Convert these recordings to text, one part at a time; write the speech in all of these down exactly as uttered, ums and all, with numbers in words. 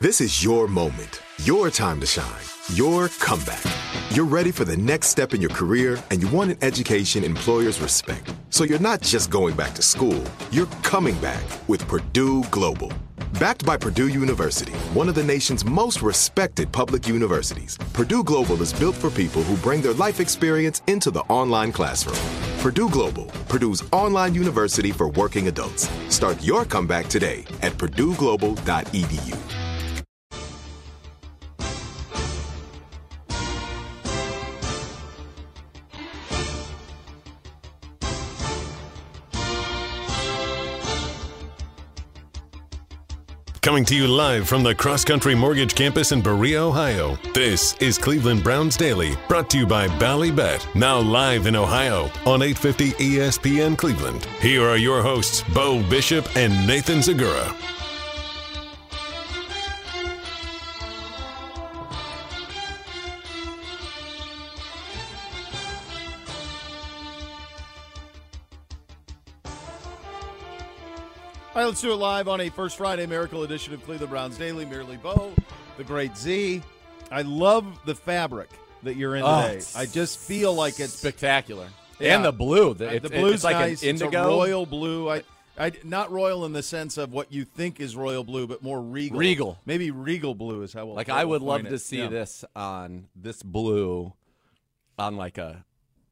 This is your moment, your time to shine, your comeback. You're ready for the next step in your career, and you want an education employers respect. So you're not just going back to school, you're coming back with Purdue Global. Backed by Purdue University, one of the nation's most respected public universities, Purdue Global is built for people who bring their life experience into the online classroom. Purdue Global, Purdue's online university for working adults. Start your comeback today at purdue global dot e d u. Coming to you live from the Cross Country Mortgage Campus in Berea, Ohio. This is Cleveland Browns Daily, brought to you by Ballybet. Now live in Ohio on eight fifty E S P N Cleveland. Here are your hosts, Bo Bishop and Nathan Zagura. All right, let's do it live on a First Friday Miracle edition of Cleveland Browns Daily. Merely Bo, the great Z. I love the fabric that you're in Oh, today. I just feel like it's spectacular. Yeah. And the blue. The, Uh, it's, the blue's it's like nice. an indigo. It's a royal blue. I, I, not royal in the sense of what you think is royal blue, but more regal. Regal. Maybe regal blue is how we'll Like, we'll I would coin love it. to see Yeah. this on this blue on like a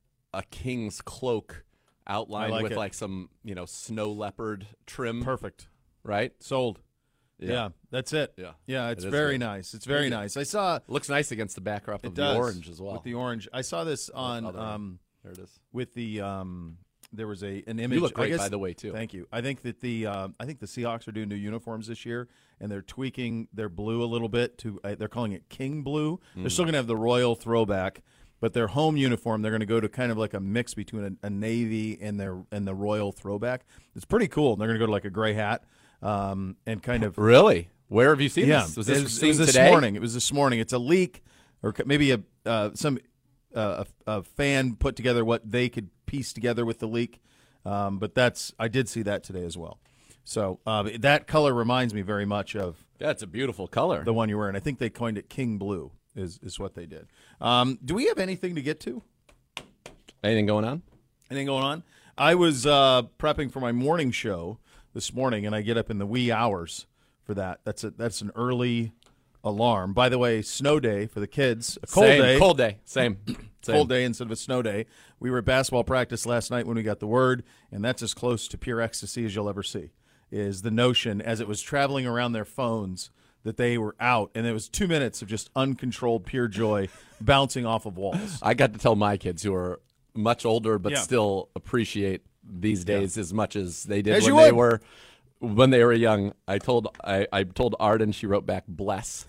a king's cloak outlined like with it. like some, you know, snow leopard trim. Perfect. Right? Sold. Yeah. Yeah, that's it. Yeah. Yeah, it's It is very good. nice. It's very Thank you. nice. I saw Looks nice against the backdrop it of does, the orange as well. with the orange. I saw this on Other- um, there it is. with the um, there was a an image. You look I great, guess- by the way, too. Thank you. I think that the uh, I think the Seahawks are doing new uniforms this year, and they're tweaking their blue a little bit to. Uh, they're calling it King Blue. Mm. They're still going to have the royal throwback, but their home uniform they're going to go to kind of like a mix between a, a navy and their and the royal throwback. It's pretty cool. They're going to go to like a gray hat um, and kind of Really? Where have you seen yeah. this? Was this it was, it seen was this today? morning. It was this morning. It's a leak, or c- maybe a uh, some uh, a, a fan put together what they could piece together with the leak. Um, but that's I did see that today as well. So uh, that color reminds me very much of Yeah, it's a beautiful color. the one you're wearing. I think they coined it King Blue. Is is what they did. Um, do we have anything to get to? Anything going on? Anything going on? I was uh, prepping for my morning show this morning, and I get up in the wee hours for that. That's a that's an early alarm. By the way, snow day for the kids. A cold Same. day. Cold day. Same. Same. Cold day instead of a snow day. We were at basketball practice last night when we got the word, and that's as close to pure ecstasy as you'll ever see, is the notion as it was traveling around their phones that they were out, and it was two minutes of just uncontrolled pure joy bouncing off of walls. I got to tell my kids who are much older but Yeah. still appreciate these days as much as they did As when you they would. were when they were young. I told I, I told Arden, she wrote back bless.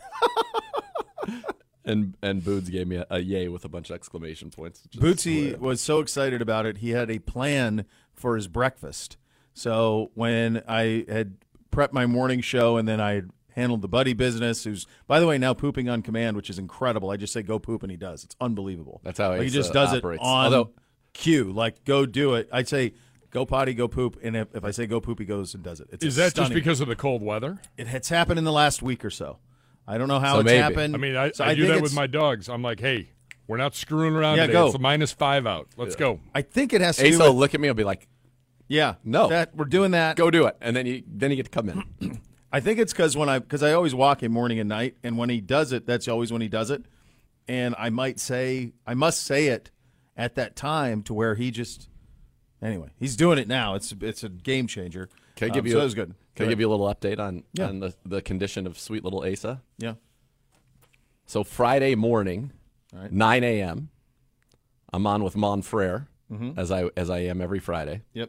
and and Boots gave me a, a yay with a bunch of exclamation points. which is Bootsy hilarious. was so excited about it, he had a plan for his breakfast. So when I had prepped my morning show and then I had handled the buddy business, who's, by the way, now pooping on command, which is incredible. I just say go poop, and he does. It's unbelievable. That's how Like, he Asa just does operates. it on Although- cue. Like, go do it. I'd say go potty, go poop, and if, if I say go poop, he goes and does it. It's Is that stunning. just because of the cold weather? It has happened in the last week or so. I don't know how So it's maybe. happened. I mean, I, So I, do think that with it's- my dogs. I'm like, hey, we're not screwing around Yeah, today. go. It's a minus five out. Let's go. I think it has to do Asa with, will look at me and be like, yeah, No. that we're doing that. go do it. And then you then you get to come in. I think it's because when I because I always walk him morning and night, and when he does it, that's always when he does it. And I might say I must say it at that time to where he just anyway he's doing it now. It's it's a game changer. Can I give Um, you so a, that was good. Can I give you a little update on, Yeah. on the, the condition of sweet little Asa? yeah So Friday morning, All right. nine a.m., I'm on with Mon Frere, Mm-hmm. as I as I am every Friday. yep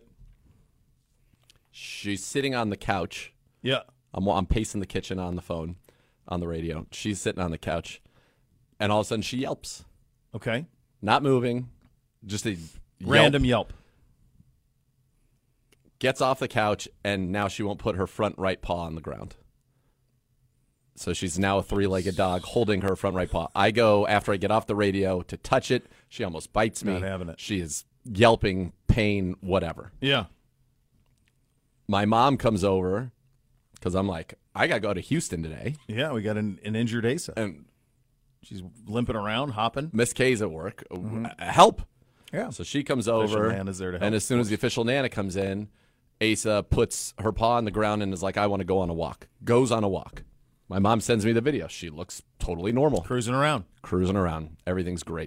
She's sitting on the couch. yeah I'm I'm pacing the kitchen on the phone, on the radio. She's sitting on the couch, and all of a sudden she yelps, okay not moving, just a yelp. random yelp. Gets off the couch, and now she won't put her front right paw on the ground. So she's now a three-legged dog holding her front right paw. I go after I get off the radio to touch it. She almost bites me. Not having it. She is yelping, pain, whatever. Yeah My mom comes over because I'm like, I got to go to Houston today. Yeah, we got an, an injured Asa. And She's limping around, hopping. Miss K's at work. Mm-hmm. Help. Yeah. So she comes Official over. Nana's there to help, and as soon as the official Nana comes in, Asa puts her paw on the ground and is like, I want to go on a walk. Goes on a walk. My mom sends me the video. She looks totally normal. Cruising around. Cruising around. Everything's great.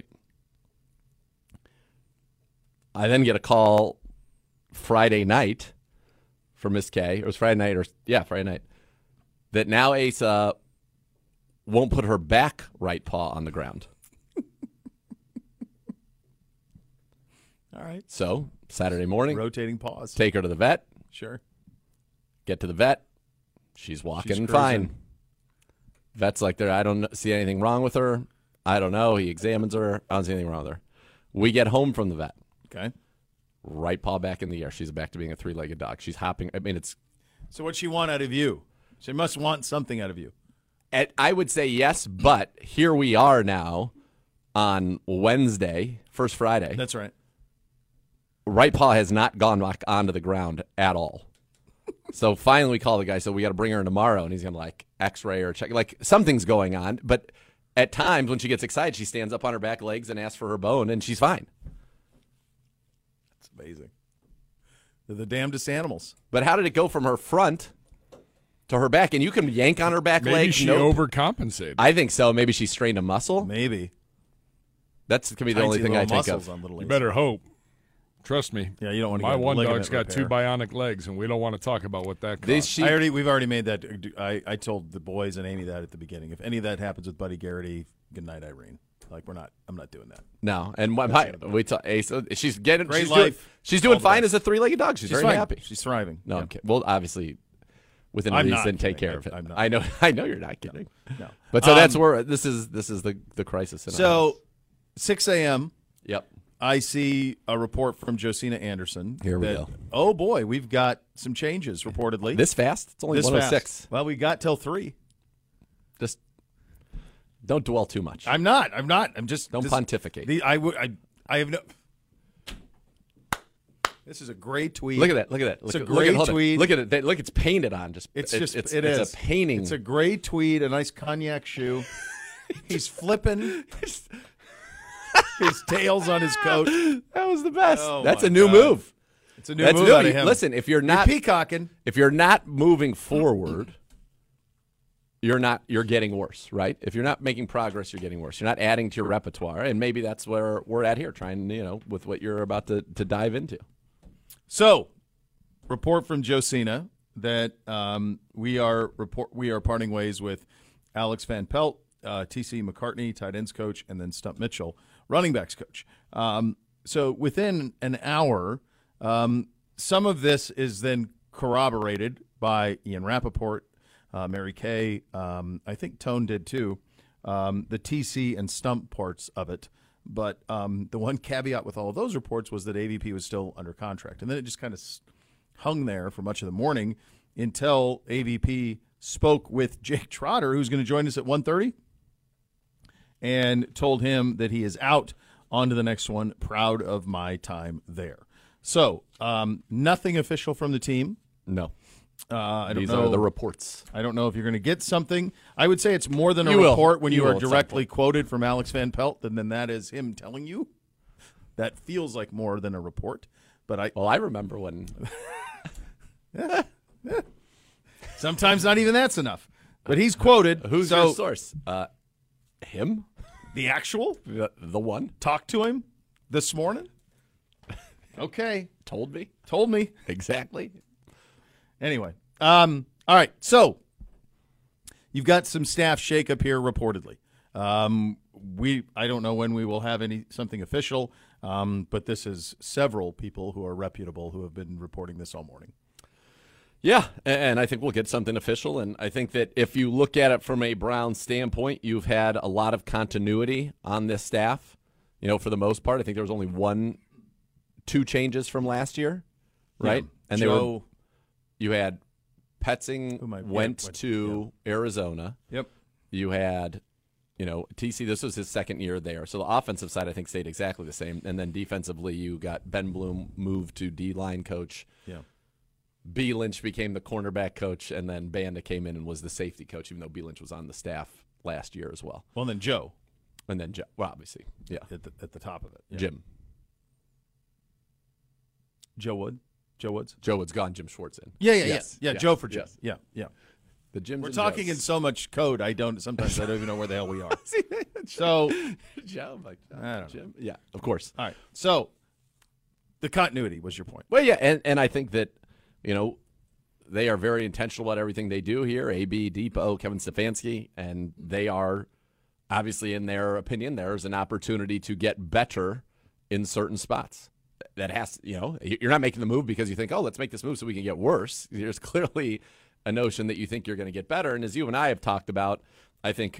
I then get a call Friday night from Miss K. It was Friday night, or yeah, Friday night, that now Asa won't put her back right paw on the ground. All right. So Saturday morning, Rotating paws. take her to the vet. Sure. Get to the vet. She's walking She's fine. cruising. Vet's like, there. I don't see anything wrong with her. I don't know. He examines her. I don't see anything wrong with her. We get home from the vet. Okay. Right paw back in the air. She's back to being a three-legged dog. She's hopping. I mean, it's. So what's she want out of you? She must want something out of you. At, I would say yes, but here we are now on Wednesday, first Friday. That's right. Right paw has not gone back onto the ground at all. So finally we call the guy, so we got to bring her in tomorrow, and he's going to like x-ray or check. Like something's going on, but at times when she gets excited, she stands up on her back legs and asks for her bone, and she's fine. That's amazing. They're the damnedest animals. But how did it go from her front to her back? And you can yank on her back Maybe leg. she Nope. overcompensated. I think so. Maybe she strained a muscle. Maybe. That's going to be the only Tiny thing I little think muscles of. on little You Asa. better hope. Trust me. Yeah, you don't want to My get a one ligament dog's got two repair. bionic legs, and we don't want to talk about what that These costs. she- I already, we've already made that. I, I told the boys and Amy that at the beginning. If any of that happens with Buddy Garrity, good night, Irene. Like we're not. I'm not doing that. No, and my, my, we talk, Asa, she's getting Great she's doing, life. she's doing All the fine best. as a three-legged dog. She's, She's very fine. happy. She's thriving. No, Yeah. I'm kidding. Well, obviously, within I'm reason, not take kidding. care I- of it. I'm not. I know. I know you're not kidding. No. But so that's Um, where this is. This is the the crisis. In our house. So, six a.m. Yep. I see a report from Josina Anderson. Here we that, go. Oh boy, we've got some changes reportedly. This fast? It's only This one oh fast. six. Well, we got till three. Just don't dwell too much. I'm not. I'm not. I'm just Don't this- pontificate. The, I would. I. I have no. This is a great tweet. Look at that. Look at that. Look It's a at, look at, great hold on. tweet. Look at it. They- Look, it's painted on. Just It's it's just. it's, it it's is. a painting. It's a great tweet. A nice cognac shoe. He's flipping. His tail's on his coat. that was the best. Oh, That's my a new God. move. It's a new That's move new. out of You- him. Listen, if you're You're not peacocking. if you're not moving forward, you're not you're getting worse, right? If you're not making progress, you're getting worse. You're not adding to your repertoire, and maybe that's where we're at here, trying, you know, with what you're about to, to dive into. So, report from Josina that um, we are report we are parting ways with Alex Van Pelt, uh, T C McCartney, tight ends coach, and then Stump Mitchell, running backs coach. Um, so within an hour, um, some of this is then corroborated by Ian Rappaport, uh, Mary Kay. Um, I think Tone did too. Um, the T C and Stump parts of it. But um, the one caveat with all of those reports was that A V P was still under contract. And then it just kind of hung there for much of the morning until A V P spoke with Jake Trotter, who's going to join us at one thirty, and told him that he is out. On to the next one. Proud of my time there. So, um, nothing official from the team. No, Uh, I don't these know. are the reports. I don't know if you're going to get something. I would say it's more than a You will. report when You you, will are at some directly point. quoted from Alex Van Pelt, and then that is him telling you. That feels like more than a report. But I Well, I remember when sometimes not even that's enough. But he's quoted. who's so your source? Uh, him, the actual the, the one talked to him this morning. Okay, told me told me. exactly. Anyway, um, all right. So you've got some staff shakeup here, reportedly. Um, we I don't know when we will have any something official, um, but this is several people who are reputable who have been reporting this all morning. Yeah, and I think we'll get something official. And I think that if you look at it from a Brown standpoint, you've had a lot of continuity on this staff. You know, for the most part, I think there was only one, two changes from last year, right? Yeah. And they were Joe, you had Petzing Who might- yeah, went went- to Arizona. yep. You had, you know, T C. This was his second year there, so the offensive side I think stayed exactly the same. And then defensively, you got Ben Bloom moved to D line coach. Yeah. B. Lynch became the cornerback coach, and then Banda came in and was the safety coach, even though B. Lynch was on the staff last year as well. Well, then Joe. And then Joe. Well, obviously, yeah. At the, at the top of it. Yeah. Jim. Joe Wood. Joe Woods. Joe Wood's gone. Jim Schwartz in. Yeah, yeah, Yes, yeah. Yeah, yes, Joe for Jim. yes. Yeah, yeah. The Jims We're and talking Joes. in so much code, I don't, sometimes I don't even know where the hell we are. So, Joe, like, Joe, I don't know. Jim. Yeah, of course. all right. So, the continuity was your point. Well, yeah, and, and I think that, you know, they are very intentional about everything they do here. A B, Depot, Kevin Stefanski, and they are obviously, in their opinion, there's an opportunity to get better in certain spots. That has, you know, you're not making the move because you think, oh, let's make this move so we can get worse. There's clearly a notion that you think you're going to get better. And as you and I have talked about, I think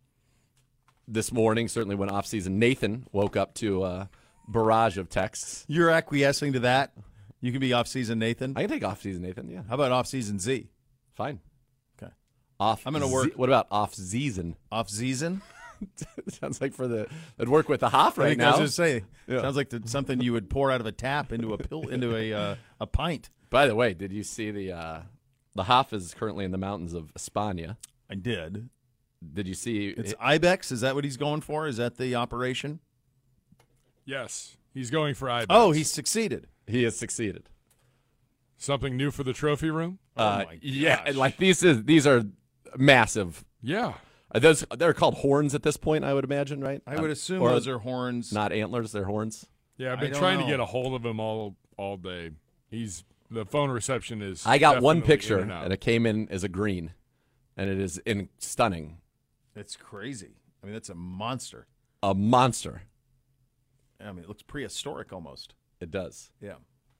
this morning, certainly when offseason, Nathan woke up to a barrage of texts. You're acquiescing to that? You can be off-season Nathan? I can take offseason Nathan, yeah. How about off-season Z? Fine. Okay. Off. I'm gonna work- What about off-season? Off-season? Sounds like for the it'd work with the Hoff I right think now. I was just saying. Yeah. Sounds like the, something you would pour out of a tap into a pill into a uh, a pint. By the way, did you see the uh, the Hoff is currently in the mountains of España? I did. Did you see? It's it- Ibex. Is that what he's going for? Is that the operation? Yes, he's going for Ibex. Oh, he's succeeded. he has succeeded. something new for the trophy room. Uh, my yeah, gosh. and like these is these are massive. Yeah, Are those they're called horns at this point, I would imagine, right? I would Um, assume or those are horns. not antlers; they're horns. yeah. I've I been don't trying know. to get a hold of him all all day. He's the phone reception is. I got one definitely picture, in and out. and it came in as a green, and it is in stunning, It's crazy. I mean, that's a monster. a monster. I mean, it looks prehistoric almost. It does. Yeah.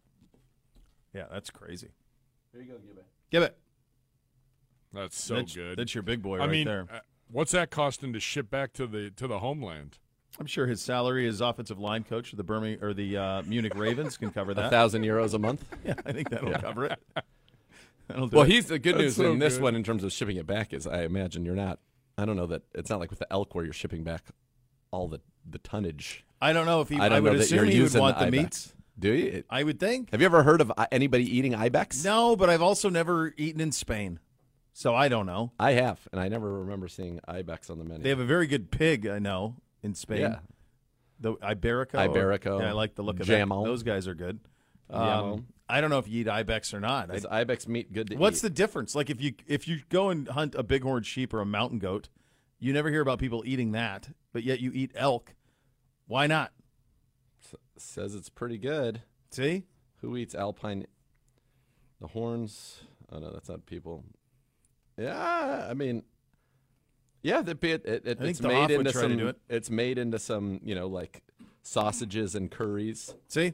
Yeah, that's crazy. Here you go, give it. Give it. That's so that's, good. That's your big boy I right mean, there. uh, what's that costing to ship back to the to the homeland? I'm sure his salary as offensive line coach of the Birmingham or the uh, Munich Ravens can cover A that. thousand euros a month. Yeah, I think that'll cover it. That'll do Well, it. he's the good That's news so in this good. one in terms of shipping it back is I imagine you're not. I don't know that it's not like with the elk where you're shipping back all the the tonnage. I don't know if he. I don't I would know that assume you're he would using want the ibex. meats. Do you? It- I would think. have you ever heard of uh, anybody eating ibex? No, but I've also never eaten in Spain, so I don't know. I have, and I never remember seeing ibex on the menu. They have a very good pig, I know, in Spain. Yeah. The Iberico. Iberico, Yeah, I like the look of Jammo. that. Those guys are good. Jammo. Um, I don't know if you eat ibex or not. I- Is ibex meat good to what's eat? the difference? Like if you if you go and hunt a bighorn sheep or a mountain goat, you never hear about people eating that, but yet you eat elk. Why not? Says it's pretty good. See? Who eats alpine? The horns. Oh no, that's not people. Yeah, I mean, yeah, the bit it, it, I think it's the made Hoff would into try to some. do it. It's made into some, you know, like sausages and curries. See?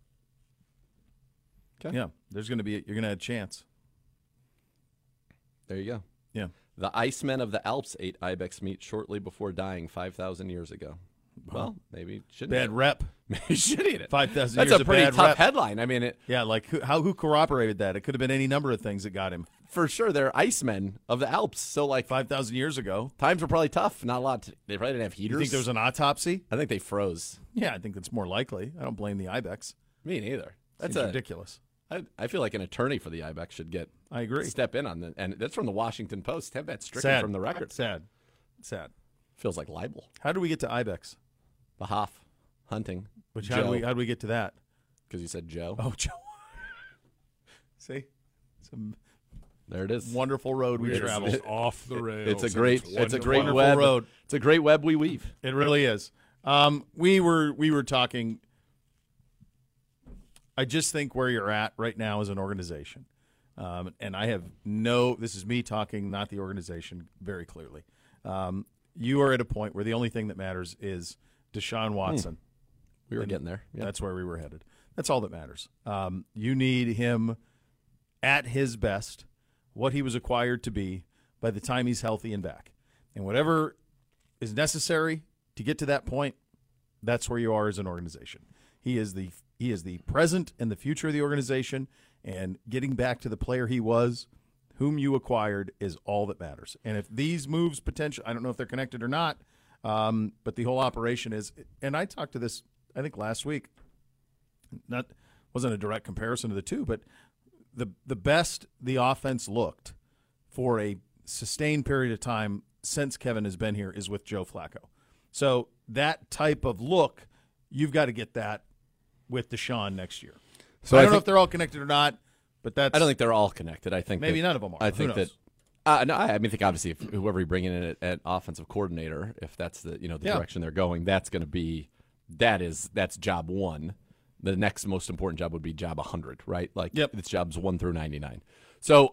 Okay. Yeah, there's going to be you're going to have a chance. There you go. Yeah. The Icemen of the Alps ate ibex meat shortly before dying five thousand years ago. Well, maybe should Bad rep. Maybe should eat it. five thousand That's years a of pretty bad tough rep. headline. I mean, it, Yeah, like who, how who corroborated that? It could have been any number of things that got him. for sure, they're Icemen of the Alps. So, like, five thousand years ago. times were probably tough. Not a lot. To, they probably didn't have heaters. You think there was an autopsy? I think they froze. Yeah, I think that's more likely. I don't blame the ibex. Me neither. That's Seems a, ridiculous. I, I feel like an attorney for the ibex should get I agree. step in on that, and that's from the Washington Post. Have that stricken Sad. from the record. Sad. Sad. Feels like libel. How do we get to ibex? The Hoff hunting. Which how do Joe, we how do we get to that? because you said Joe. Oh, Joe. See, it's a There it is. wonderful road we It's travel. just off the rails. It's a and great. It's, a wonderful. great wonderful web. road. It's a great web we weave. It really is. Um, we were we were talking. I just think where you're at right now as an organization, um, and I have no. This is me talking, not the organization, very clearly. Um, you are at a point where the only thing that matters is Deshaun Watson. We were And getting there. Yeah. That's where we were headed. That's all that matters. Um, you need him at his best, what he was acquired to be by the time he's healthy and back. And whatever is necessary to get to that point, that's where you are as an organization. He is the he is the present and the future of the organization, and getting back to the player he was, whom you acquired, is all that matters. And if these moves potential, I don't know if they're connected or not, um, but the whole operation is. And I talked to this, I think last week. Not wasn't a direct comparison to the two, but the the best the offense looked for a sustained period of time since Kevin has been here is with Joe Flacco. So that type of look, you've got to get that with Deshaun next year. So I, I don't know if they're all connected or not, but that's I don't think they're all connected. I think maybe that, none of them are. I Who think knows? that uh, no, I I mean, think obviously if whoever you bring in at, at offensive coordinator, if that's the you know the Yeah. direction they're going, that's going to be that is that's job one. The next most important job would be job one hundred, right? Like Yep. it's jobs one through ninety-nine. So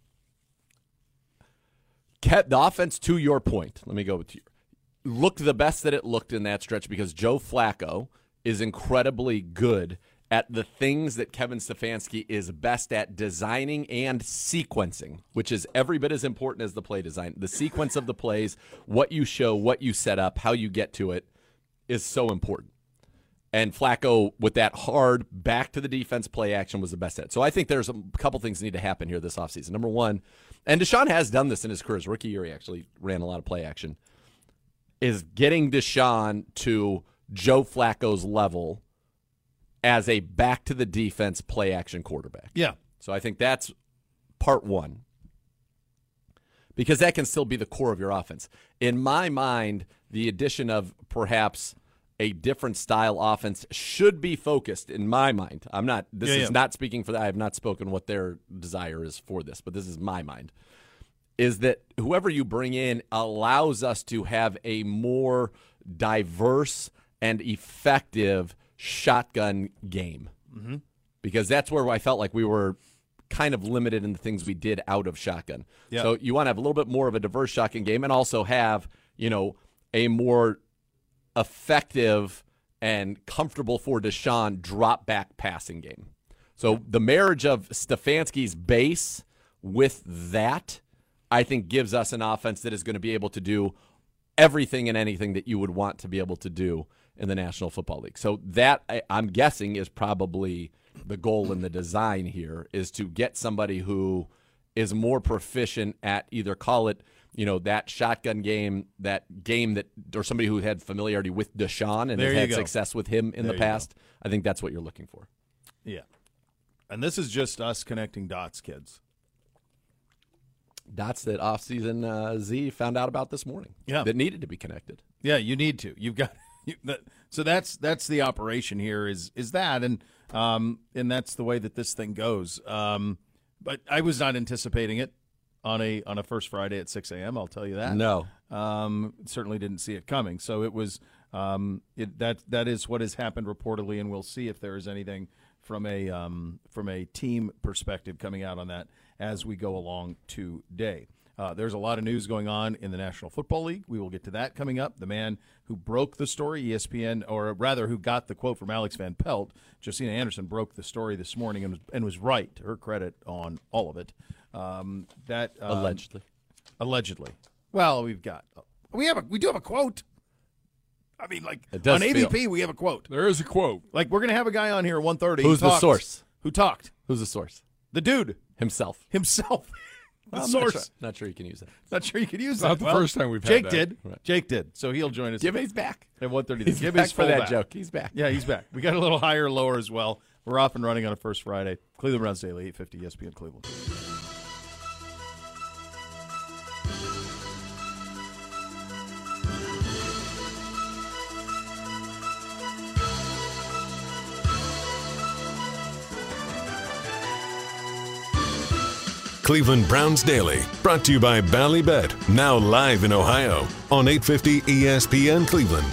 kept the offense, to your point, let me go with you. Looked the best that it looked in that stretch because Joe Flacco is incredibly good at the things that Kevin Stefanski is best at, designing and sequencing, which is every bit as important as the play design. The sequence of the plays, what you show, what you set up, how you get to it is so important. And Flacco, with that hard back to the defense play action, was the best at it. So I think there's a couple things that need to happen here this offseason. Number one, and Deshaun has done this in his career. His rookie year, he actually ran a lot of play action, is getting Deshaun to Joe Flacco's level as a back to the defense play action quarterback. Yeah. So I think that's part one. Because that can still be the core of your offense. In my mind, the addition of perhaps a different style offense should be focused, in my mind. I'm not, this Yeah, is yeah. not speaking for that. I have not spoken what their desire is for this, but this is my mind. Is that whoever you bring in allows us to have a more diverse and effective shotgun game. Mm-hmm. Because that's where I felt like we were kind of limited in the things we did out of shotgun. Yeah. So you want to have a little bit more of a diverse shotgun game and also have, you know, a more effective and comfortable for Deshaun drop back passing game. So the marriage of Stefanski's base with that, I think, gives us an offense that is going to be able to do everything and anything that you would want to be able to do in the National Football League. So that, I, I'm guessing, is probably the goal in the design here, is to get somebody who is more proficient at either, call it, you know, that shotgun game, that game that, or somebody who had familiarity with Deshaun and There has you had go. success with him in There the you past. I think that's what you're looking for. Yeah. And this is just us connecting dots, kids. Dots that offseason uh, Z found out about this morning. Yeah. That needed to be connected. Yeah, you need to. You've got you, that, so that's that's the operation here is is that and um and that's the way that this thing goes. Um, but I was not anticipating it on a on a first Friday at six a.m. I'll tell you that. No. Um, certainly didn't see it coming. So it was um it, that that is what has happened reportedly, and we'll see if there is anything from a um from a team perspective coming out on that as we go along today. Uh, there's a lot of news going on in the National Football League. We will get to that coming up. The man who broke the story, E S P N, or rather who got the quote from Alex Van Pelt, Josina Anderson, broke the story this morning and was, and was right, to her credit, on all of it. Um, that um, Allegedly. Allegedly. Well, we've got we have a we do have a quote. I mean, like It does on A V P, feel- we have a quote. There is a quote. Like we're gonna have a guy on here at one thirty. Who's who the talked- source? Who talked? Who's the source? The dude Himself. himself. the I'm source. Not sure, not sure you can use that. Not sure you could use Not that. the Well, first time we've had Jake that. did. Right. Jake did. So he'll join us Gibby's back. at one thirty. He's Gibby's back for full that back. joke. He's back. Yeah, he's back. We got a little higher, lower as well. We're off and running on a first Friday. Cleveland Browns Daily, eight fifty E S P N Cleveland. Cleveland Browns Daily, brought to you by Ballybet, now live in Ohio on eight fifty E S P N Cleveland.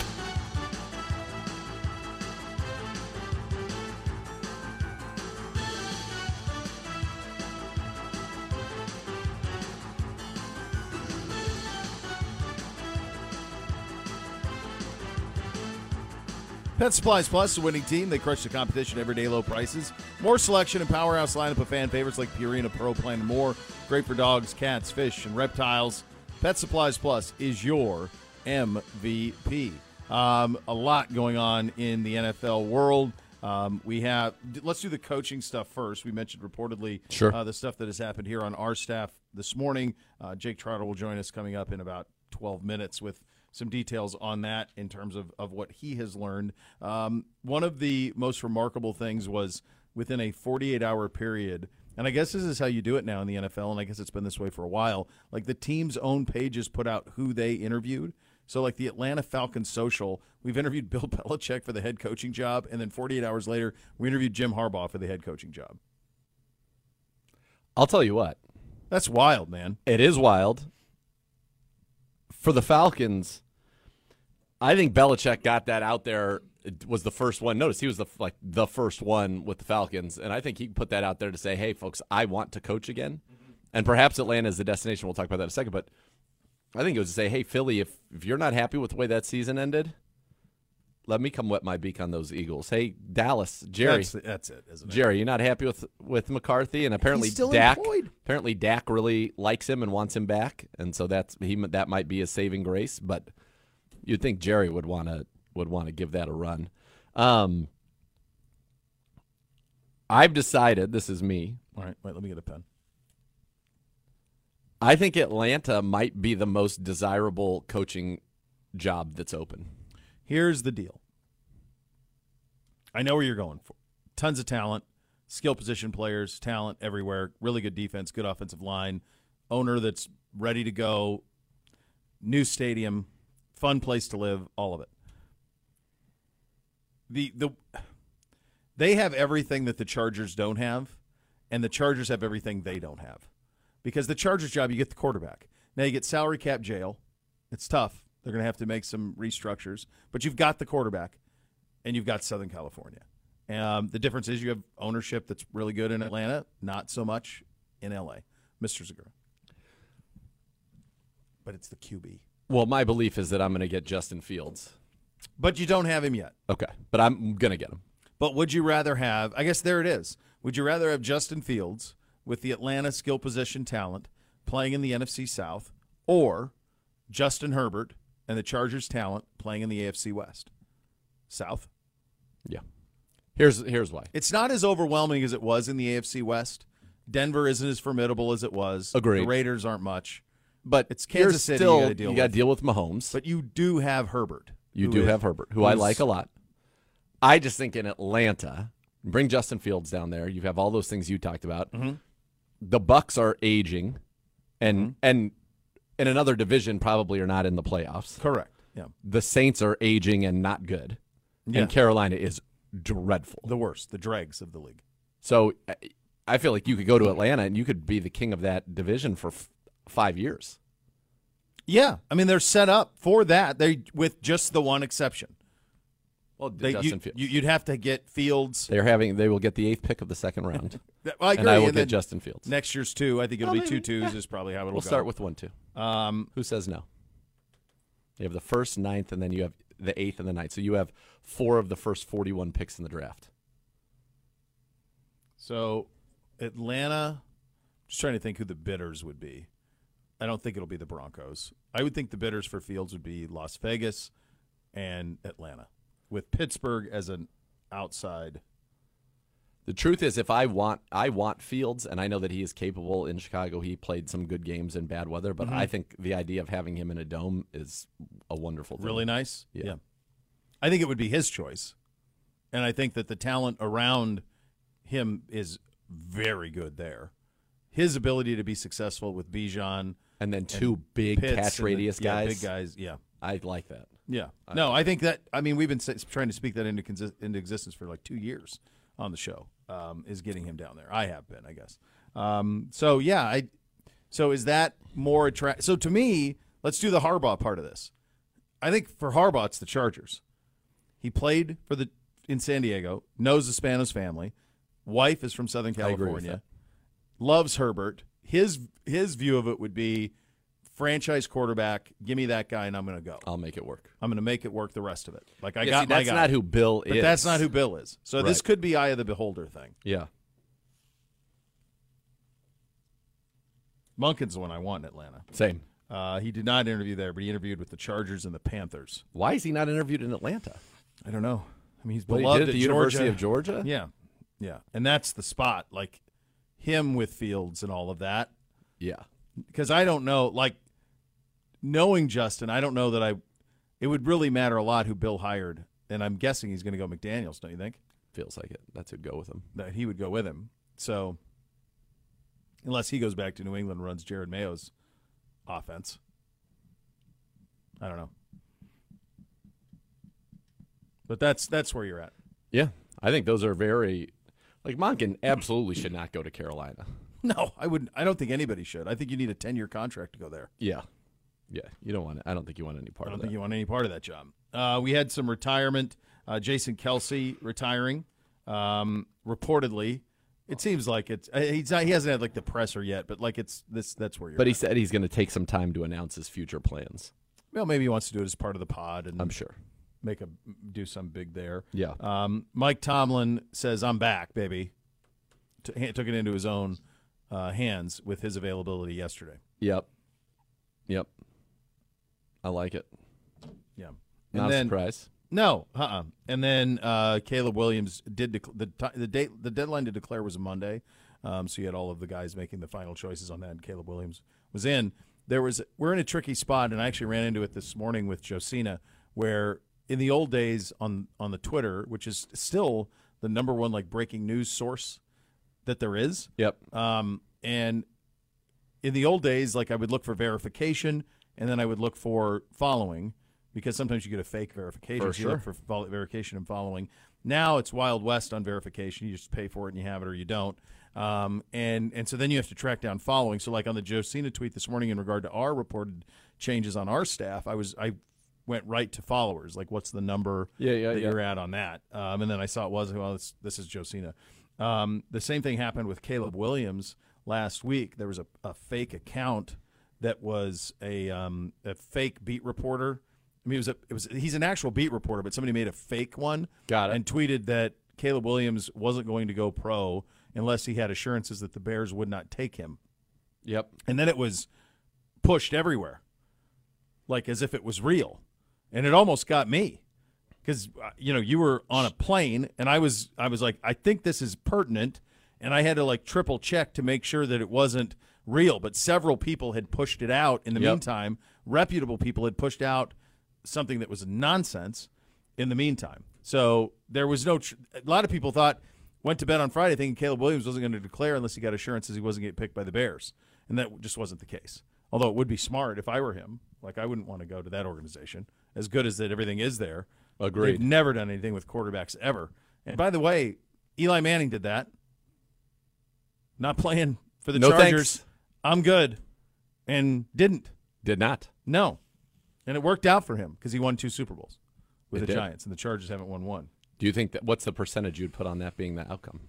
Pet Supplies Plus, the winning team. They crush the competition, everyday low prices. More selection and powerhouse lineup of fan favorites like Purina, Pro Plan, and more. Great for dogs, cats, fish, and reptiles. Pet Supplies Plus is your M V P. Um, a lot going on in the N F L world. Um, we have. Let's do the coaching stuff first. We mentioned reportedly Sure. uh, the stuff that has happened here on our staff this morning. Uh, Jake Trotter will join us coming up in about twelve minutes with some details on that in terms of, of what he has learned. Um, one of the most remarkable things was within a forty-eight hour period, And I guess this is how you do it now in the N F L, and I guess it's been this way for a while. Like the team's own pages put out who they interviewed. So like the Atlanta Falcons social, we've interviewed Bill Belichick for the head coaching job, and then forty-eight hours later, we interviewed Jim Harbaugh for the head coaching job. I'll tell you what. That's wild, man. It is wild. For the Falcons, I think Belichick got that out there. It was the first one. Notice he was the like the first one with the Falcons, and I think he put that out there to say, hey, folks, I want to coach again. Mm-hmm. And perhaps Atlanta is the destination. We'll talk about that in a second. But I think it was to say, hey, Philly, if, if you're not happy with the way that season ended, let me come wet my beak on those Eagles. Hey, Dallas, Jerry. That's, that's it, isn't it? Jerry, you're not happy with with McCarthy, and apparently He's still Dak. employed. Apparently Dak really likes him and wants him back, and so that's he that might be a saving grace. But you'd think Jerry would want to would want to give that a run. Um, I've decided, this is me. All right, wait, let me get a pen. I think Atlanta might be the most desirable coaching job that's open. Here's the deal. I know where you're going for. Tons of talent, skill position players, talent everywhere, really good defense, good offensive line, owner that's ready to go, new stadium, fun place to live, all of it. The the they have everything that the Chargers don't have, and the Chargers have everything they don't have. Because the Chargers job, you get the quarterback. Now you get salary cap jail. It's tough. They're going to have to make some restructures. But you've got the quarterback, and you've got Southern California. Um, the difference is you have ownership that's really good in Atlanta, not so much in L A. Mister Zagura. But it's the Q B. Well, my belief is that I'm going to get Justin Fields. But you don't have him yet. Okay, but I'm going to get him. But would you rather have, I guess there it is, would you rather have Justin Fields with the Atlanta skill position talent playing in the N F C South, or Justin Herbert and the Chargers talent playing in the A F C West? South? Yeah. Here's here's why. It's not as overwhelming as it was in the A F C West. Denver isn't as formidable as it was. Agreed. The Raiders aren't much. But it's Kansas City still, you got to deal you got to with. deal with Mahomes. But you do have Herbert. You who do is- have Herbert, who I who's- like a lot. I just think in Atlanta, bring Justin Fields down there. You have all those things you talked about. Mm-hmm. The Bucks are aging, and Mm-hmm. and in another division probably are not in the playoffs. Correct. Yeah. The Saints are aging and not good, Yeah. and Carolina is dreadful. The worst, the dregs of the league. So I- I feel like you could go to Atlanta and you could be the king of that division for f- five years. Yeah, I mean they're set up for that. They with just the one exception. Well, They, Justin you, Fields. you, you'd have to get Fields. They're having. They will get the eighth pick of the second round, Well, I agree. and I will and get then Justin Fields. next year's two. I think it'll Oh, be two maybe. twos Yeah. is probably how it'll We'll go. start with one, two. Um, Who says no? You have the first, ninth, and then you have the eighth and the ninth. So you have four of the first forty-one picks in the draft. so Atlanta. Just trying to think who the bidders would be. I don't think it'll be the Broncos. I would think the bidders for Fields would be Las Vegas and Atlanta, with Pittsburgh as an outside. The truth is, if I want, I want Fields, and I know that he is capable in Chicago. He played some good games in bad weather, but Mm-hmm. I think the idea of having him in a dome is a wonderful thing. Really nice. Yeah. I think it would be his choice, and I think that the talent around him is very good there. His ability to be successful with Bijan, And then two big Pitts, catch and the- radius yeah, guys. big guys, yeah. I like that. Yeah. No, I think that, I mean, we've been s- trying to speak that into consi- into existence for like two years on the show, um, is getting him down there. I have been, I guess. Um, so, yeah, I. So is that more attract? So to me, let's do the Harbaugh part of this. I think for Harbaugh, it's the Chargers. He played for the in San Diego, knows the Spanos family. Wife is from Southern I agree with California. Loves Herbert. His his view of it would be franchise quarterback. Give me that guy, and I'm going to go. I'll make it work. I'm going to make it work the rest of it. Like I Yeah, got see, my that's guy. not who Bill but is. that's not who Bill is. So this Right. could be eye of the beholder thing. Yeah. Munkin's the one I want in Atlanta. Same. Uh, he did not interview there, but he interviewed with the Chargers and the Panthers. Why is he not interviewed in Atlanta? I don't know. I mean, he's What, he beloved did at the University Georgia. of Georgia? Yeah, yeah, and that's the spot. Like him with Fields and all of that. Yeah. Because I don't know, like knowing Justin, I don't know that I. It would really matter a lot who Bill hired, and I'm guessing he's going to go McDaniels. Don't you think? Feels like it. That's who'd go with him. That he would go with him. So unless he goes back to New England and runs Jared Mayo's offense. I don't know. But that's that's where you're at. Yeah, I think those are very – like Monken absolutely should not go to Carolina. No, I wouldn't. I don't think anybody should. I think you need a ten-year contract to go there. Yeah. Yeah, you don't want it. I don't think you want any part I don't of that. think you want any part of that job. Uh, we had some retirement. Uh, Jason Kelsey retiring. Um, reportedly, it seems like it's uh, he's not, he hasn't had like the presser yet, but like it's this that's where you're But at. he said he's going to take some time to announce his future plans. Well, maybe he wants to do it as part of the pod and I'm sure. make a do some big there. Yeah. Um, Mike Tomlin says, "I'm back, baby." T- took it into his own uh, hands with his availability yesterday. Yep. Yep. I like it. Yeah. Not and then, a surprise. No, uh-uh. And then uh, Caleb Williams did dec- the t- the date the deadline to declare was a Monday, um, so you had all of the guys making the final choices on that. And Caleb Williams was in. There was we're in a tricky spot, and I actually ran into it this morning with Josina, where in the old days on on the Twitter, which is still the number one like breaking news source that there is. Yep. Um, and in the old days, like I would look for verification, and then I would look for following, because sometimes you get a fake verification. For so you look for fo- verification and following. Now it's Wild West on verification. You just pay for it and you have it or you don't. Um, and, and so then you have to track down following. So like on the Josina tweet this morning in regard to our reported changes on our staff, I was I went right to followers. Like what's the number Yeah, yeah, that yeah. you're at on that? Um, and then I saw it was, well, this, this is Josina. Um, the same thing happened with Caleb Williams last week. There was a, a fake account that was a um, a fake beat reporter. I mean, it was a, it was he's an actual beat reporter, but somebody made a fake one. Got it. And tweeted that Caleb Williams wasn't going to go pro unless he had assurances that the Bears would not take him. Yep. And then it was pushed everywhere, like as if it was real, and it almost got me because you know you were on a plane, and I was I was like, I think this is pertinent, and I had to like triple check to make sure that it wasn't real. But several people had pushed it out in the Yep. meantime. Reputable people had pushed out something that was nonsense in the meantime. So there was no tr- – a lot of people thought – went to bed on Friday thinking Caleb Williams wasn't going to declare unless he got assurances he wasn't getting picked by the Bears. And that just wasn't the case. Although it would be smart if I were him. Like I wouldn't want to go to that organization. As good as that everything is there. Agreed. They've never done anything with quarterbacks ever. And by the way, Eli Manning did that. Not playing for the No Chargers. thanks. I'm good. And didn't. Did not. No. And it worked out for him because he won two Super Bowls with It the did. Giants, and the Chargers haven't won one. Do you think that – what's the percentage you'd put on that being the outcome?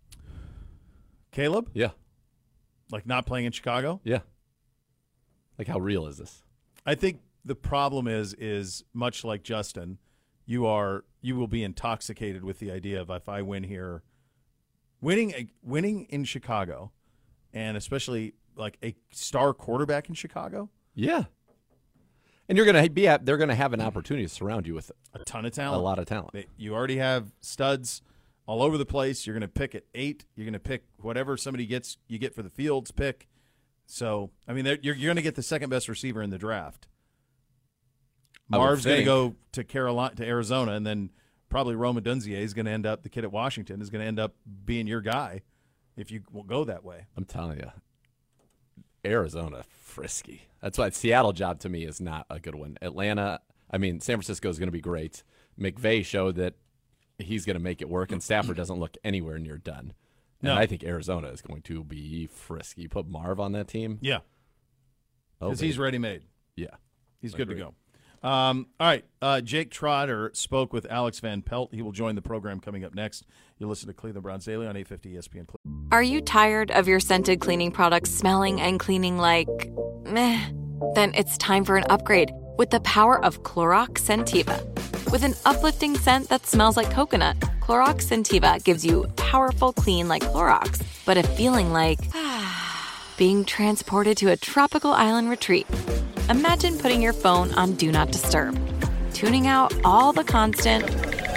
Caleb, Yeah. like not playing in Chicago? Yeah. Like how real is this? I think the problem is is much like Justin, you are you will be intoxicated with the idea of if I win here, winning winning in Chicago, and especially like a star quarterback in Chicago, Yeah. And you're going to be at, they're going to have an opportunity to surround you with a ton of a talent. lot of talent. They, you already have studs all over the place. You're going to pick at eight. You're going to pick whatever somebody gets you get for the Fields pick. So I mean, they're- you're you're going to get the second best receiver in the draft. I would Marv's going to think. go to Carolina to Arizona, and then probably Roma Dunzier is going to end up. The kid at Washington is going to end up being your guy if you will go that way. I'm telling you, Arizona, frisky. That's why Seattle job to me is not a good one. Atlanta, I mean, San Francisco is going to be great. McVay showed that he's going to make it work, and Stafford doesn't look anywhere near done. And No. I think Arizona is going to be frisky. You put Marv on that team? Yeah, Oh, because he's baby. ready made. Yeah. He's good to Agreed. go. Um, all right. Uh, Jake Trotter spoke with Alex Van Pelt. He will join the program coming up next. You'll listen to Cleveland Browns Daily on eight fifty E S P N. Are you tired of your scented cleaning products smelling and cleaning like meh? Then it's time for an upgrade with the power of Clorox Scentiva. With an uplifting scent that smells like coconut, Clorox Scentiva gives you powerful clean like Clorox, but a feeling like being transported to a tropical island retreat. Imagine putting your phone on Do Not Disturb, tuning out all the constant,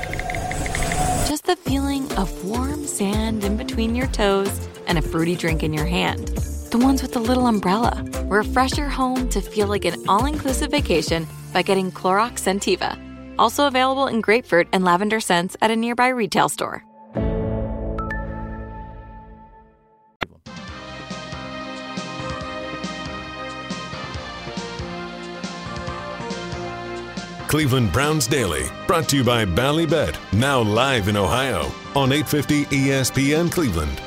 just the feeling of warm sand in between your toes and a fruity drink in your hand. The ones with the little umbrella. Refresh your home to feel like an all-inclusive vacation by getting Clorox Scentiva. Also available in grapefruit and lavender scents at a nearby retail store. Cleveland Browns Daily, brought to you by Ballybet, now live in Ohio on eight fifty E S P N Cleveland.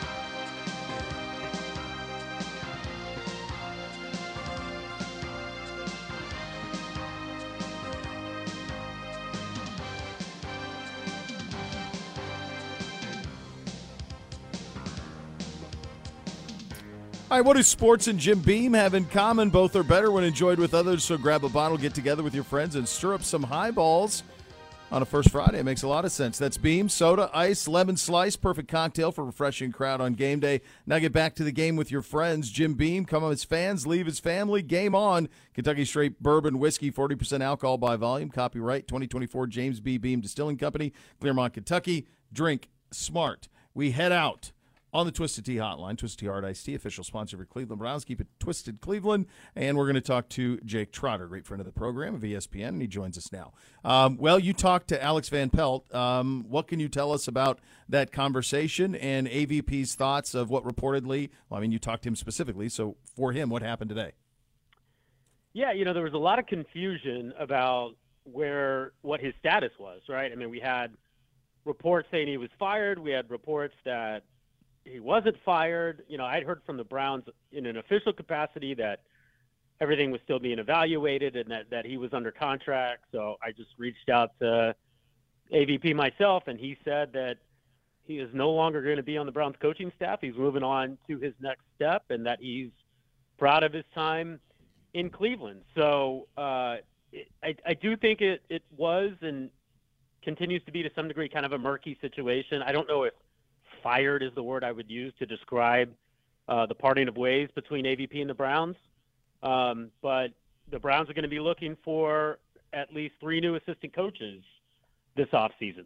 All right, what do sports and Jim Beam have in common? Both are better when enjoyed with others, so grab a bottle, get together with your friends, and stir up some highballs on a First Friday. It makes a lot of sense. That's Beam, soda, ice, lemon slice, perfect cocktail for a refreshing crowd on game day. Now get back to the game with your friends. Jim Beam, come on as fans, leave as family. Game on. Kentucky Straight Bourbon Whiskey, forty percent alcohol by volume. Copyright twenty twenty-four James B. Beam Distilling Company, Claremont, Kentucky. Drink smart. We head out on the Twisted Tea Hotline. Twisted Tea Hard Iced Tea, official sponsor for Cleveland Browns. Keep it twisted, Cleveland. And we're going to talk to Jake Trotter, great friend of the program of E S P N, and he joins us now. Um, well, you talked to Alex Van Pelt. Um, what can you tell us about that conversation and A V P's thoughts of what reportedly, well, I mean, you talked to him specifically, so for him, what happened today? Yeah, you know, there was a lot of confusion about where, what his status was, right? I mean, we had reports saying he was fired. We had reports that he wasn't fired. You know, I'd heard from the Browns in an official capacity that everything was still being evaluated and that, that he was under contract. So I just reached out to A V P myself, and he said that he is no longer going to be on the Browns coaching staff. He's moving on to his next step, and that he's proud of his time in Cleveland. So uh, it, I, I do think it, it was and continues to be to some degree kind of a murky situation. I don't know if fired is the word I would use to describe uh, the parting of ways between A V P and the Browns. Um, but the Browns are going to be looking for at least three new assistant coaches this offseason.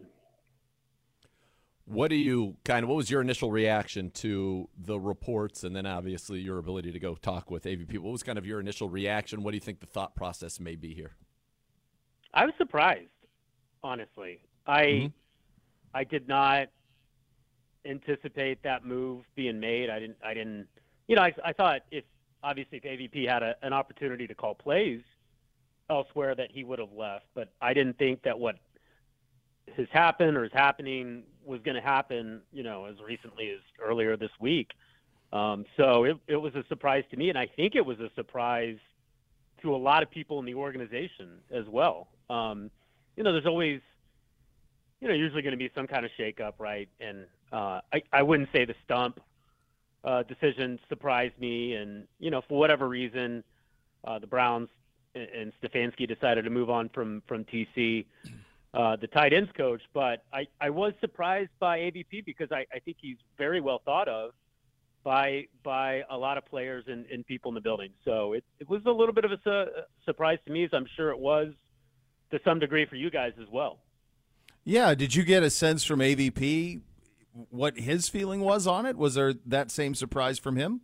What do you kind of, what was your initial reaction to the reports and then obviously your ability to go talk with A V P? What was kind of your initial reaction? What do you think the thought process may be here? I was surprised, honestly. I, mm-hmm. I did not anticipate that move being made. I didn't, I didn't, you know, I, I thought if obviously if A V P had a, an opportunity to call plays elsewhere that he would have left, but I didn't think that what has happened or is happening was going to happen, you know, as recently as earlier this week. Um, so it, it was a surprise to me. And I think it was a surprise to a lot of people in the organization as well. Um, you know, there's always, you know, usually going to be some kind of shakeup, right? And uh, I, I wouldn't say the Stump uh, decision surprised me. And, you know, for whatever reason, uh, the Browns and, and Stefanski decided to move on from, from T C, uh, the tight ends coach. But I, I was surprised by A V P because I, I think he's very well thought of by by a lot of players and, and people in the building. So it, it was a little bit of a su- surprise to me, as I'm sure it was to some degree for you guys as well. Yeah, did you get a sense from A V P what his feeling was on it? Was there that same surprise from him?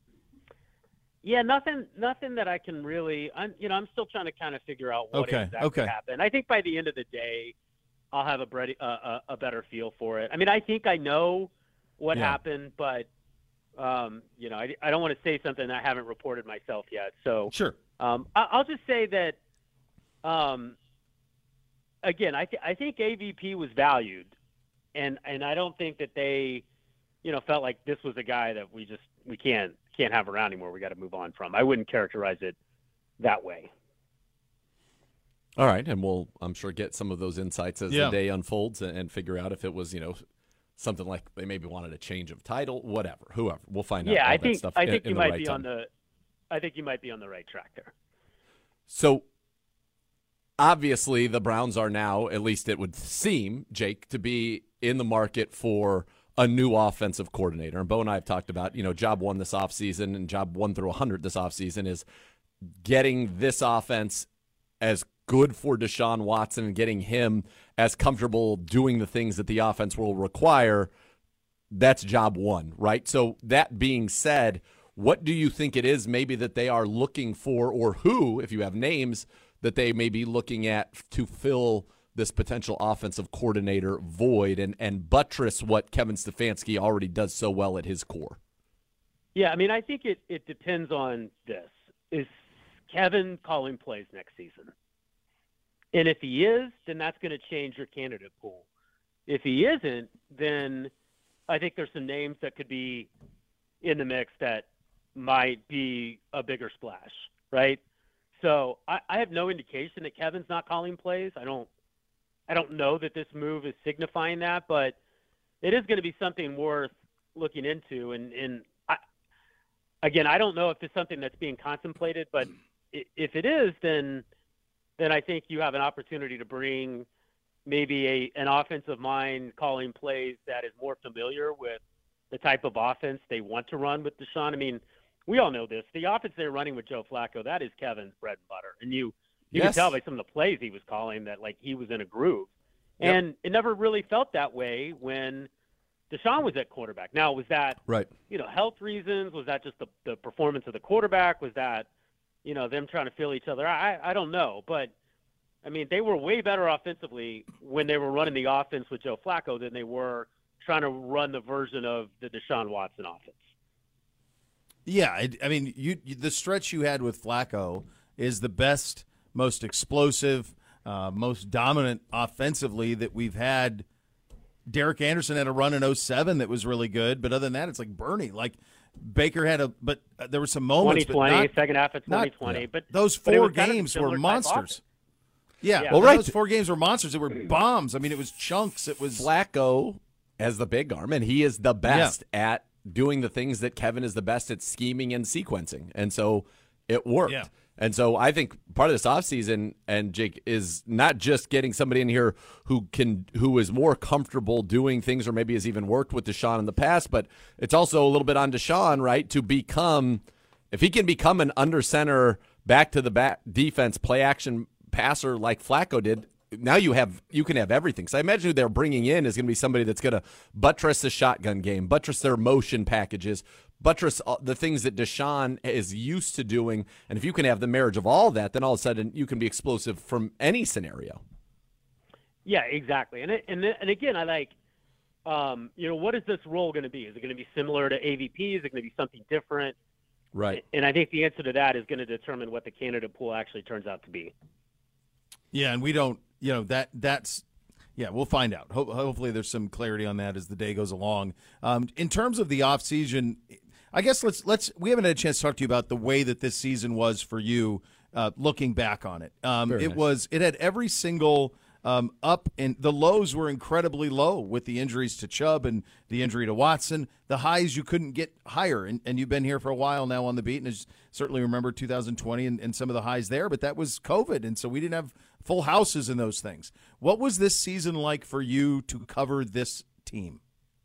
Yeah, nothing nothing that I can really I'm you know, I'm still trying to kind of figure out what okay, exactly okay. happened. I think by the end of the day, I'll have a, bre- uh, a, a better feel for it. I mean, I think I know what yeah. happened, but, um, you know, I, I don't want to say something I haven't reported myself yet. So sure. um, I, I'll just say that, um, again, I, th- I think A V P was valued, and, and I don't think that they, you know, felt like this was a guy that we just we can't can't have around anymore. We got to move on from. I wouldn't characterize it that way. All right, and we'll I'm sure get some of those insights as yeah. the day unfolds and, and figure out if it was you know something like they maybe wanted a change of title, whatever, whoever. We'll find out. Yeah, all I that think stuff I think in, you in might right be time. on the. I think you might be on the right track there. So obviously the Browns are now, at least it would seem, Jake, to be in the market for a new offensive coordinator. And Bo and I have talked about, you know, job one this offseason and job one through one hundred this offseason is getting this offense as good for Deshaun Watson and getting him as comfortable doing the things that the offense will require. That's job one, right? So that being said, what do you think it is maybe that they are looking for, or who, if you have names, that they may be looking at to fill this potential offensive coordinator void and, and buttress what Kevin Stefanski already does so well at his core? Yeah, I mean, I think it, it depends on this. Is Kevin calling plays next season? And if he is, then that's going to change your candidate pool. If he isn't, then I think there's some names that could be in the mix that might be a bigger splash, right? So I, I have no indication that Kevin's not calling plays. I don't I don't know that this move is signifying that, but it is going to be something worth looking into. And, and I, again, I don't know if it's something that's being contemplated, but if it is, then then I think you have an opportunity to bring maybe a an offensive mind calling plays that is more familiar with the type of offense they want to run with Deshaun. I mean, we all know this. The offense they're running with Joe Flacco, that is Kevin's bread and butter. And you you Yes. can tell by some of the plays he was calling that, like, he was in a groove. Yep. And it never really felt that way when Deshaun was at quarterback. Now, was that, Right. you know, health reasons? Was that just the, the performance of the quarterback? Was that, you know, them trying to feel each other? I, I don't know. But, I mean, they were way better offensively when they were running the offense with Joe Flacco than they were trying to run the version of the Deshaun Watson offense. Yeah, I, I mean, you, you the stretch you had with Flacco is the best, most explosive, uh, most dominant offensively that we've had. Derek Anderson had a run in oh seven that was really good, but other than that, it's like Bernie. Like Baker had a, but uh, there were some moments. twenty twenty, but not, second half of twenty not- twenty. yeah. But those but it four was kind of a games similar were type monsters. offense. Yeah, Yeah. well, Well, right. those four games were monsters. It were bombs. I mean, it was chunks. It was Flacco as the big arm, and he is the best at doing the things that Kevin is the best at scheming and sequencing. And so it worked. Yeah. And so I think part of this offseason, and Jake, is not just getting somebody in here who can who is more comfortable doing things or maybe has even worked with Deshaun in the past, but it's also a little bit on Deshaun, right, to become – if he can become an under center, back to the back defense, play action passer like Flacco did, now you have you can have everything. So I imagine who they're bringing in is going to be somebody that's going to buttress the shotgun game, buttress their motion packages, buttress all the things that Deshaun is used to doing. And if you can have the marriage of all that, then all of a sudden you can be explosive from any scenario. Yeah, exactly. And it, and and again, I like, um, you know, what is this role going to be? Is it going to be similar to A V P? Is it going to be something different? Right. And I think the answer to that is going to determine what the candidate pool actually turns out to be. Yeah, and we don't, you know, that that's, yeah, we'll find out. Ho- hopefully there's some clarity on that as the day goes along. Um, in terms of the offseason, I guess let's, let's, we haven't had a chance to talk to you about the way that this season was for you, uh, looking back on it. Um, Very it nice. was, it had every single um, up, and the lows were incredibly low with the injuries to Chubb and the injury to Watson. The highs you couldn't get higher, and, and you've been here for a while now on the beat, and I certainly remember two thousand twenty and, and some of the highs there, but that was COVID, and so we didn't have full houses in those things. What was this season like for you to cover this team?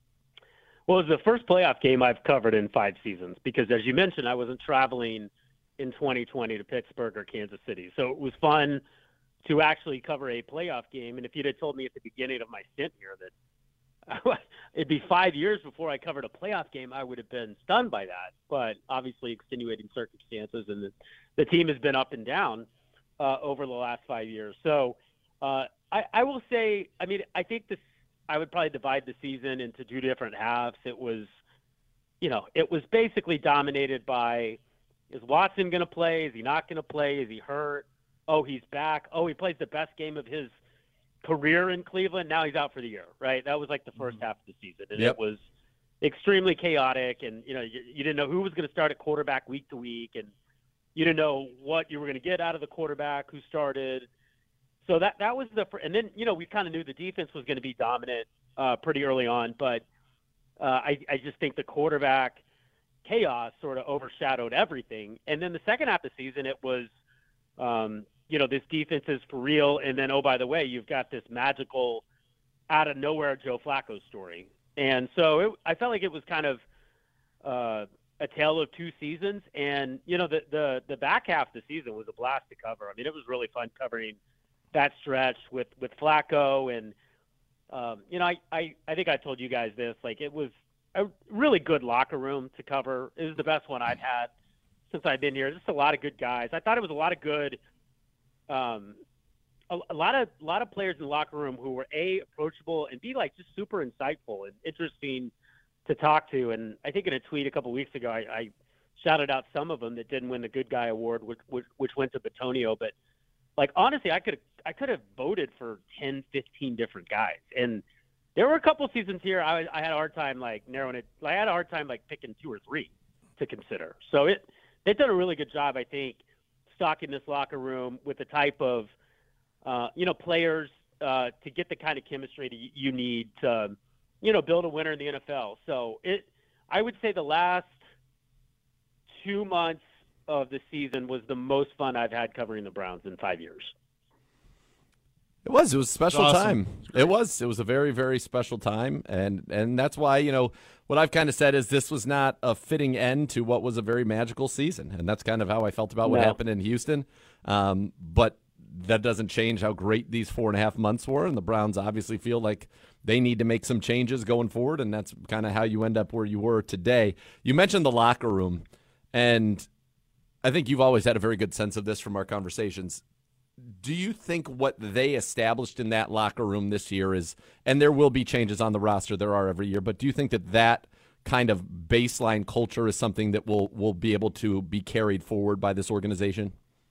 Well, it was the first playoff game I've covered in five seasons because, as you mentioned, I wasn't traveling in twenty twenty to Pittsburgh or Kansas City. So it was fun to actually cover a playoff game. And if you'd have told me at the beginning of my stint here that it'd be five years before I covered a playoff game, I would have been stunned by that. But obviously extenuating circumstances, and the, the team has been up and down uh, over the last five years. So uh, I, I will say, I mean, I think this, I would probably divide the season into two different halves. It was, you know, it was basically dominated by, is Watson going to play? Is he not going to play? Is he hurt? Oh, he's back. Oh, he plays the best game of his career in Cleveland. Now he's out for the year, right? That was like the first half of the season. And Yep. it was extremely chaotic. And, you know, you, you didn't know who was going to start at quarterback week to week. And you didn't know what you were going to get out of the quarterback who started. So that that was the – and then, you know, we kind of knew the defense was going to be dominant uh, pretty early on. But uh, I, I just think the quarterback chaos sort of overshadowed everything. And then the second half of the season, it was um, – you know, this defense is for real. And then, oh, by the way, you've got this magical out of nowhere Joe Flacco story. And so it, I felt like it was kind of uh, a tale of two seasons. And, you know, the, the, the back half of the season was a blast to cover. I mean, it was really fun covering that stretch with, with Flacco. And, um, you know, I, I, I think I told you guys this, like it was a really good locker room to cover. It was the best one I've had since I've been here. Just a lot of good guys. I thought it was a lot of good Um, a, a lot of a lot of players in the locker room who were A, approachable, and B, like just super insightful and interesting to talk to. And I think in a tweet a couple weeks ago, I, I shouted out some of them that didn't win the Good Guy Award, which which, which went to Batonio. But like honestly, I could I could have voted for ten, fifteen different guys. And there were a couple seasons here I, I had a hard time like narrowing it. I had a hard time like picking two or three to consider. So it they've done a really good job, I think, stocking this locker room with the type of uh, you know players uh, to get the kind of chemistry that you need to you know build a winner in the N F L. So it I would say the last two months of the season was the most fun I've had covering the Browns in five years. It was. It was a special Awesome. time. It was. It was a very, very special time, and and that's why you know what I've kind of said is this was not a fitting end to what was a very magical season, and that's kind of how I felt about what No. happened in Houston. Um, but that doesn't change how great these four and a half months were, and the Browns obviously feel like they need to make some changes going forward, and that's kind of how you end up where you were today. You mentioned the locker room, and I think you've always had a very good sense of this from our conversations. Do you think what they established in that locker room this year is, and there will be changes on the roster, there are every year, but do you think that that kind of baseline culture is something that will, will be able to be carried forward by this organization?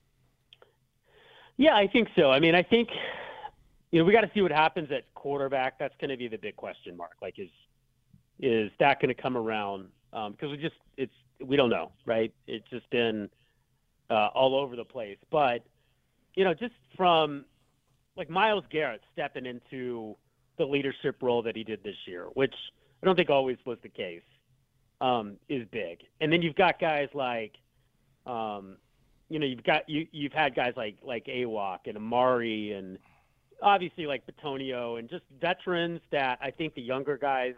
Yeah, I think so. I mean, I think, you know, we got to see what happens at quarterback. That's going to be the big question mark. Like, is is that going to come around? Um, because we just, it's, we don't know, right? It's just been uh, all over the place. But, you know, just from like Myles Garrett stepping into the leadership role that he did this year, which I don't think always was the case, um, is big. And then you've got guys like, um, you know, you've got you you've had guys like like Awok and Amari and obviously like Bitonio and just veterans that I think the younger guys,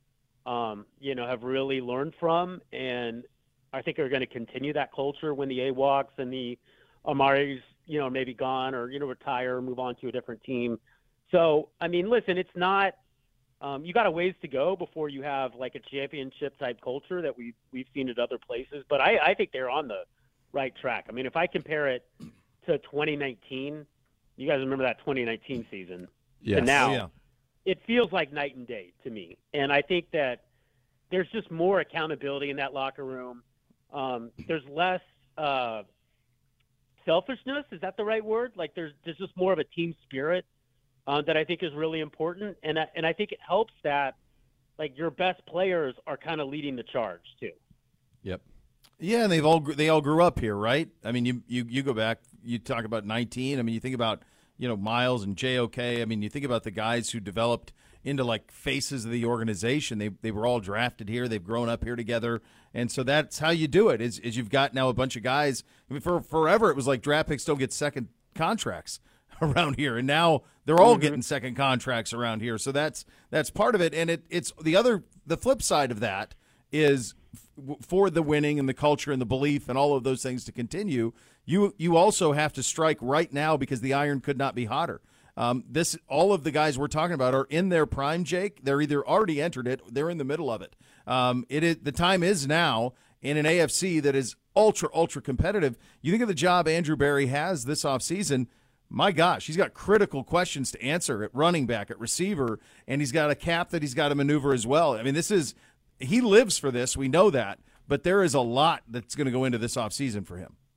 um, you know, have really learned from, and I think are going to continue that culture when the Awoks and the Amaris, you know, maybe gone or, you know, retire or move on to a different team. So, I mean, listen, it's not, um, you got a ways to go before you have like a championship type culture that we've, we've seen at other places, but I, I think they're on the right track. I mean, if I compare it to twenty nineteen, you guys remember that twenty nineteen season? Yes. And now Oh, yeah. it feels like night and day to me. And I think that there's just more accountability in that locker room. Um, there's less, uh, selfishness, is that the right word? Like there's there's just more of a team spirit uh, that I think is really important, and I, and I think it helps that like your best players are kind of leading the charge too. Yep. Yeah, and they've all they all grew up here, right? I mean, you you you go back, you talk about nineteen. I mean, you think about you know Myles and J O K. I mean, you think about the guys who developed into like faces of the organization. They they were all drafted here. They've grown up here together, and so that's how you do it. Is is you've got now a bunch of guys. I mean, for forever it was like draft picks don't get second contracts around here, and now they're all mm-hmm. getting second contracts around here. So that's that's part of it, and it it's the other the flip side of that is f- for the winning and the culture and the belief and all of those things to continue. You you also have to strike right now because the iron could not be hotter. Um, this all of the guys we're talking about are in their prime, Jake. They're either already entered it, they're in the middle of it. Um, it is the time is now in an A F C that is ultra ultra competitive. You think of the job Andrew Berry has this offseason. My gosh, he's got critical questions to answer at running back, at receiver, and he's got a cap that he's got to maneuver as well. I mean, this is he lives for this. We know that, but there is a lot that's going to go into this offseason for him.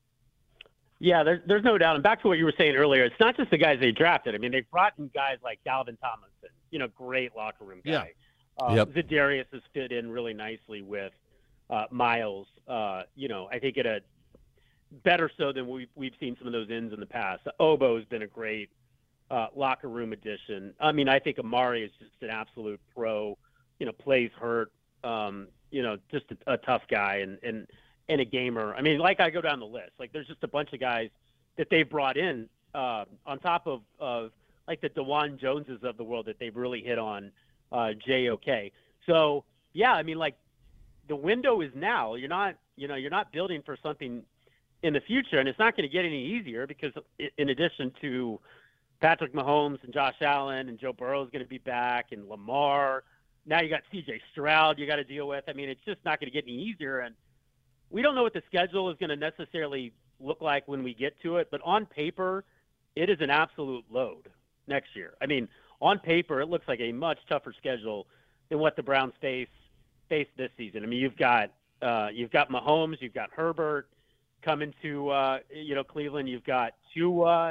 Yeah, there's there's no doubt. And back to what you were saying earlier, it's not just the guys they drafted. I mean, they've brought in guys like Dalvin Tomlinson, you know, great locker room guy. Yeah. Uh, Yep. Za'Darius has fit in really nicely with uh, Myles. Uh, you know, I think it a better so than we've we've seen some of those ends in the past. Obo has been a great uh, locker room addition. I mean, I think Amari is just an absolute pro. You know, plays hurt. Um, you know, just a, a tough guy and and. and a gamer. I mean, like I go down the list, like there's just a bunch of guys that they've brought in uh, on top of, of like the DeJuan Joneses of the world that they've really hit on uh, J O K. So yeah, I mean, like the window is now. You're not, you know, you're not building for something in the future, and it's not going to get any easier because in addition to Patrick Mahomes and Josh Allen and Joe Burrow is going to be back and Lamar, now you got C J Stroud you got to deal with. I mean, it's just not going to get any easier. And we don't know what the schedule is going to necessarily look like when we get to it, but on paper, it is an absolute load next year. I mean, on paper, it looks like a much tougher schedule than what the Browns face face this season. I mean, you've got uh, you've got Mahomes, you've got Herbert coming to uh, you know Cleveland, you've got Tua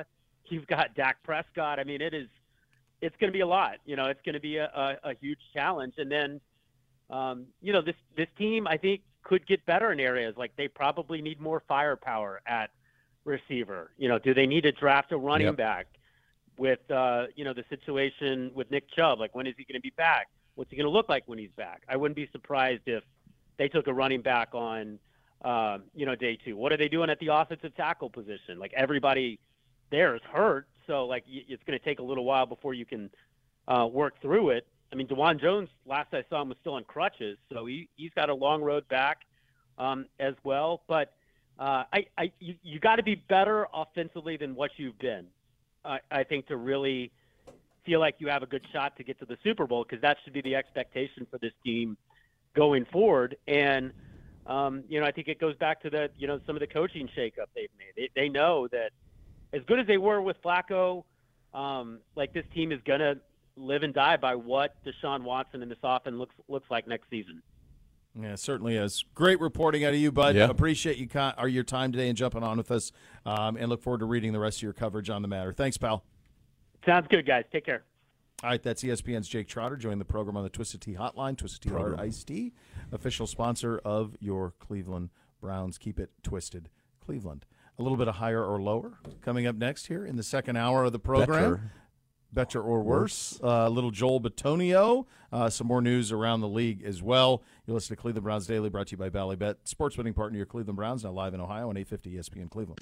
you've got Dak Prescott. I mean, it is it's going to be a lot. You know, it's going to be a, a, a huge challenge. And then, um, you know, this this team I think could get better in areas like they probably need more firepower at receiver. You know, do they need to draft a running Yep. back with uh, you know the situation with Nick Chubb? Like, when is he going to be back? What's he going to look like when he's back? I wouldn't be surprised if they took a running back on, um, you know, day two. What are they doing at the offensive tackle position? Like, everybody there is hurt, so like y- it's going to take a little while before you can uh, work through it. I mean, DeJuan Jones, last I saw him, was still on crutches, so he he's got a long road back um, as well. But uh, I, I you, you got to be better offensively than what you've been, I, I think, to really feel like you have a good shot to get to the Super Bowl, because that should be the expectation for this team going forward. And um, you know, I think it goes back to the you know some of the coaching shakeup they've made. They, they know that as good as they were with Flacco, um, like this team is gonna live and die by what Deshaun Watson and this offense looks looks like next season. Yeah, it certainly is. Great reporting out of you, bud. Yeah. Appreciate you con- or your time today and jumping on with us, um, and look forward to reading the rest of your coverage on the matter. Thanks, pal. Sounds good, guys. Take care. All right, that's E S P N's Jake Trotter joining the program on the Twisted Tea Hotline. Twisted Tea Hard Iced Tea, official sponsor of your Cleveland Browns. Keep it twisted, Cleveland. A little bit of higher or lower coming up next here in the second hour of the program. Better. Better or worse. A uh, little Joel Bitonio. Uh, some more news around the league as well. You listen to Cleveland Browns Daily, brought to you by Ballybet, sports betting partner of your Cleveland Browns, now live in Ohio on eight fifty E S P N Cleveland.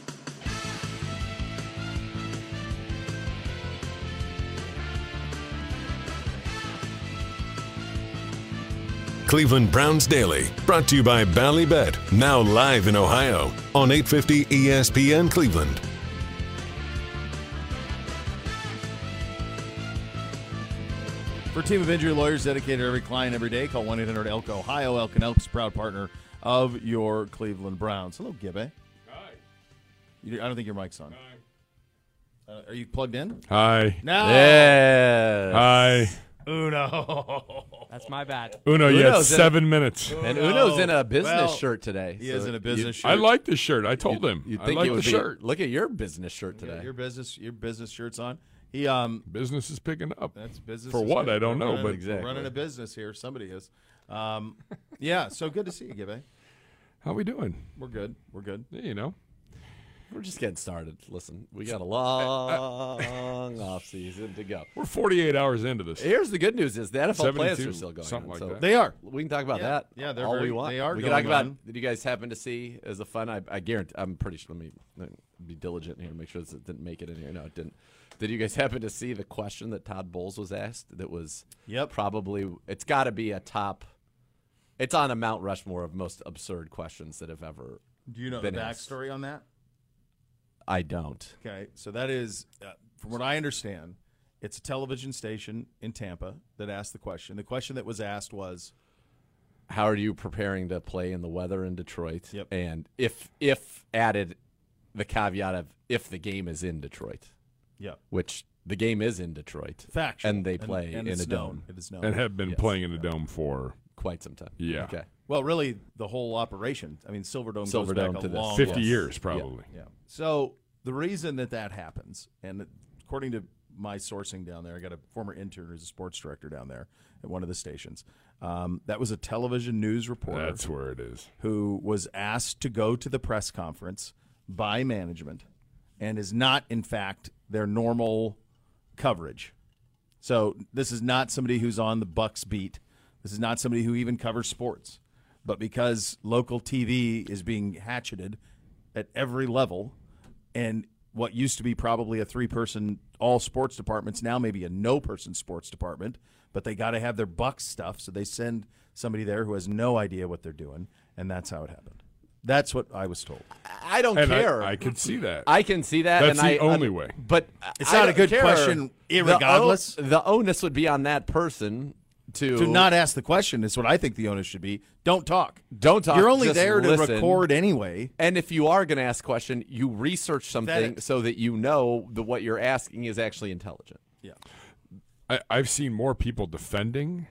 Cleveland Browns Daily, brought to you by Ballybet, now live in Ohio on eight fifty E S P N Cleveland. For a team of injury lawyers dedicated to every client every day, call one eight hundred E L K Ohio. Elk and Elk's proud partner of your Cleveland Browns. Hello, Gibbe. Hi. You, I don't think your mic's on. Uh, are you plugged in? Hi. No. Yeah. Hi. Uno. That's my bad. Uno, you had Uno's in seven minutes. And Uno's in a business Well, shirt today. He is so in a business you- shirt. I like this shirt. I told him. You'd I think like it the would be- shirt. Look at your business shirt today. Your business, your business shirt's on. He um, Business is picking up. that's business For is what? good. I don't We're know, running- but- we're Exactly. running a business here. Somebody is. Um, yeah. So good to see you, Gibbe. How we doing? We're good. We're good. Yeah, you know. We're just getting started. Listen, we got a long off season to go. We're forty-eight hours into this. Here's the good news: is the N F L playoffs seventy-two, are still going something on. like so that. They are. we can talk about Yeah. that. Yeah, they're all very- we want. they are We can talk going about. on. Did you guys happen to see as a fun? I, I guarantee. I'm pretty sure. Let me, let me be diligent here and make sure this didn't make it in here. No, it didn't. Did you guys happen to see the question that Todd Bowles was asked? That was Yep. probably. It's got to be a top. It's on a Mount Rushmore of most absurd questions that have ever. Do you know the been asked. backstory on that? I don't. Okay, so that is, uh, from what I understand, it's a television station in Tampa that asked the question. The question that was asked was, How are you preparing to play in the weather in Detroit? Yep. And if if added the caveat of if the game is in Detroit, yeah, which the game is in Detroit, factual. and they play and in it's a known. dome It is known. And have been Yes. playing in the dome for quite some time. Yeah. Okay. Well, really, the whole operation. I mean, Silverdome Silverdome goes back to a this. long fifty yes. years, probably. Yeah. So the reason that that happens, and according to my sourcing down there, I got a former intern who's a sports director down there at one of the stations. Um, that was a television news reporter That's where it is. who was asked to go to the press conference by management and is not, in fact, their normal coverage. So this is not somebody who's on the Bucks beat. This is not somebody who even covers sports. But because local T V is being hatcheted at every level, and what used to be probably a three-person all sports department's now maybe a no-person sports department, but they got to have their Bucks stuff, so they send somebody there who has no idea what they're doing, and that's how it happened. That's what I was told. I don't And care. I, I could see that. I can see that. That's and the I, only uh, way. But It's I not a don't good care. question, The o- irregardless. The, onus would be on that person to To not ask the question is what I think the onus should be. Don't talk. Don't talk, You're only just there to listen. record anyway. And if you are going to ask a question, you research something it. so that you know that what you're asking is actually intelligent. Yeah. I, I've seen more people defending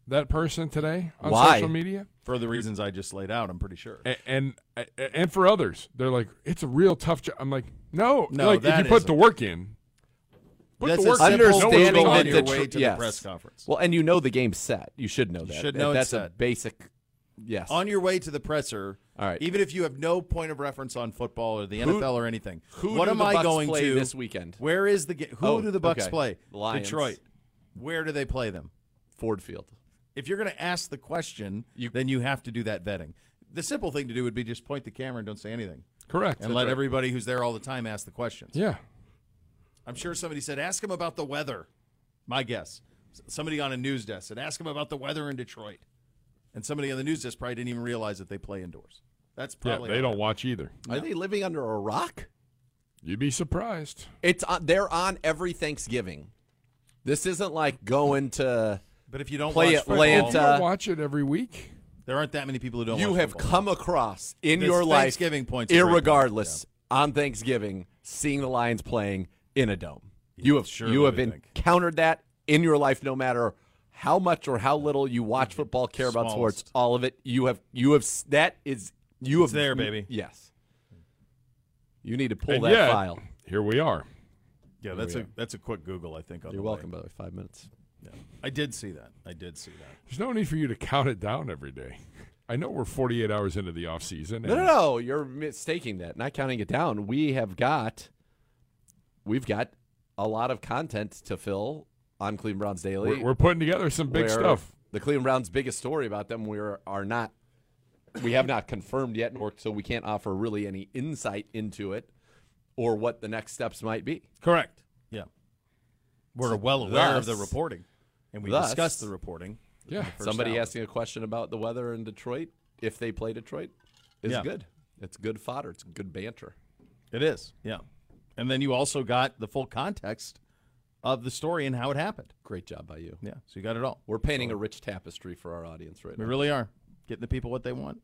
that person today on Why? social media. For the reasons I just laid out, I'm pretty sure. And, and and for others, they're like, it's a real tough job. I'm like, no, No, like if that you put isn't. the work in, put That's the work a in. simple Understanding Google that on your the way tr- to yes. the press conference. Well, and you know the game's set. You should know that. should know That's it's a set. basic. Yes. On your way to the presser, All right. even if you have no point of reference on football or the Who- N F L or anything, who what do am the I Bucs going play to this weekend? Where is the game? Who Oh, do the Bucs okay. play? Lions. Detroit. Where do they play them? Ford Field. If you're going to ask the question, You- then you have to do that vetting. The simple thing to do would be just point the camera and don't say anything, Correct. and let everybody who's there all the time ask the questions. Yeah. I'm sure somebody said, ask him about the weather. My guess. Somebody on a news desk said, ask him about the weather in Detroit. And somebody on the news desk probably didn't even realize that they play indoors. That's Yeah, probably they all don't watch either. Are they living under a rock? You'd be surprised. It's on, they're on every Thanksgiving. This isn't like going to. But if you don't Play watch football, Atlanta. You don't watch it every week. there aren't that many people who don't You watch have football. come across in This your life, Thanksgiving point's a great point, irregardless, on Thanksgiving, seeing the Lions playing in a dome. You have sure you what have do you think? encountered that in your life, no matter how much or how little you watch football, care about Smallest. sports, all of it. You have you have that is you have It's there, baby. Yes. You need to pull And that yet, file. Here we are. Yeah, that's a that's a quick Google, I think. On You're the way. welcome, by the way. Five minutes. Yeah. I did see that. I did see that. There's no need for you to count it down every day. I know we're forty-eight hours into the off season. No, no, no. You're mistaking that. Not counting it down. We have got, we've got a lot of content to fill on Cleveland Browns Daily. We're, we're putting together some big where stuff. The Cleveland Browns' biggest story about them, we are, are not, we have not confirmed yet, nor so we can't offer really any insight into it or what the next steps might be. Correct. Yeah. We're well aware of the Thus- reporting, and we thus- discussed the reporting. Yeah. in the first Somebody hour. asking a question about the weather in Detroit, if they play Detroit, is Yeah. good. It's good fodder. It's good banter. It is, yeah. And then you also got the full context of the story and how it happened. Great job by you. Yeah, so you got it all. We're painting a rich tapestry for our audience right We now. really are getting the people what they want.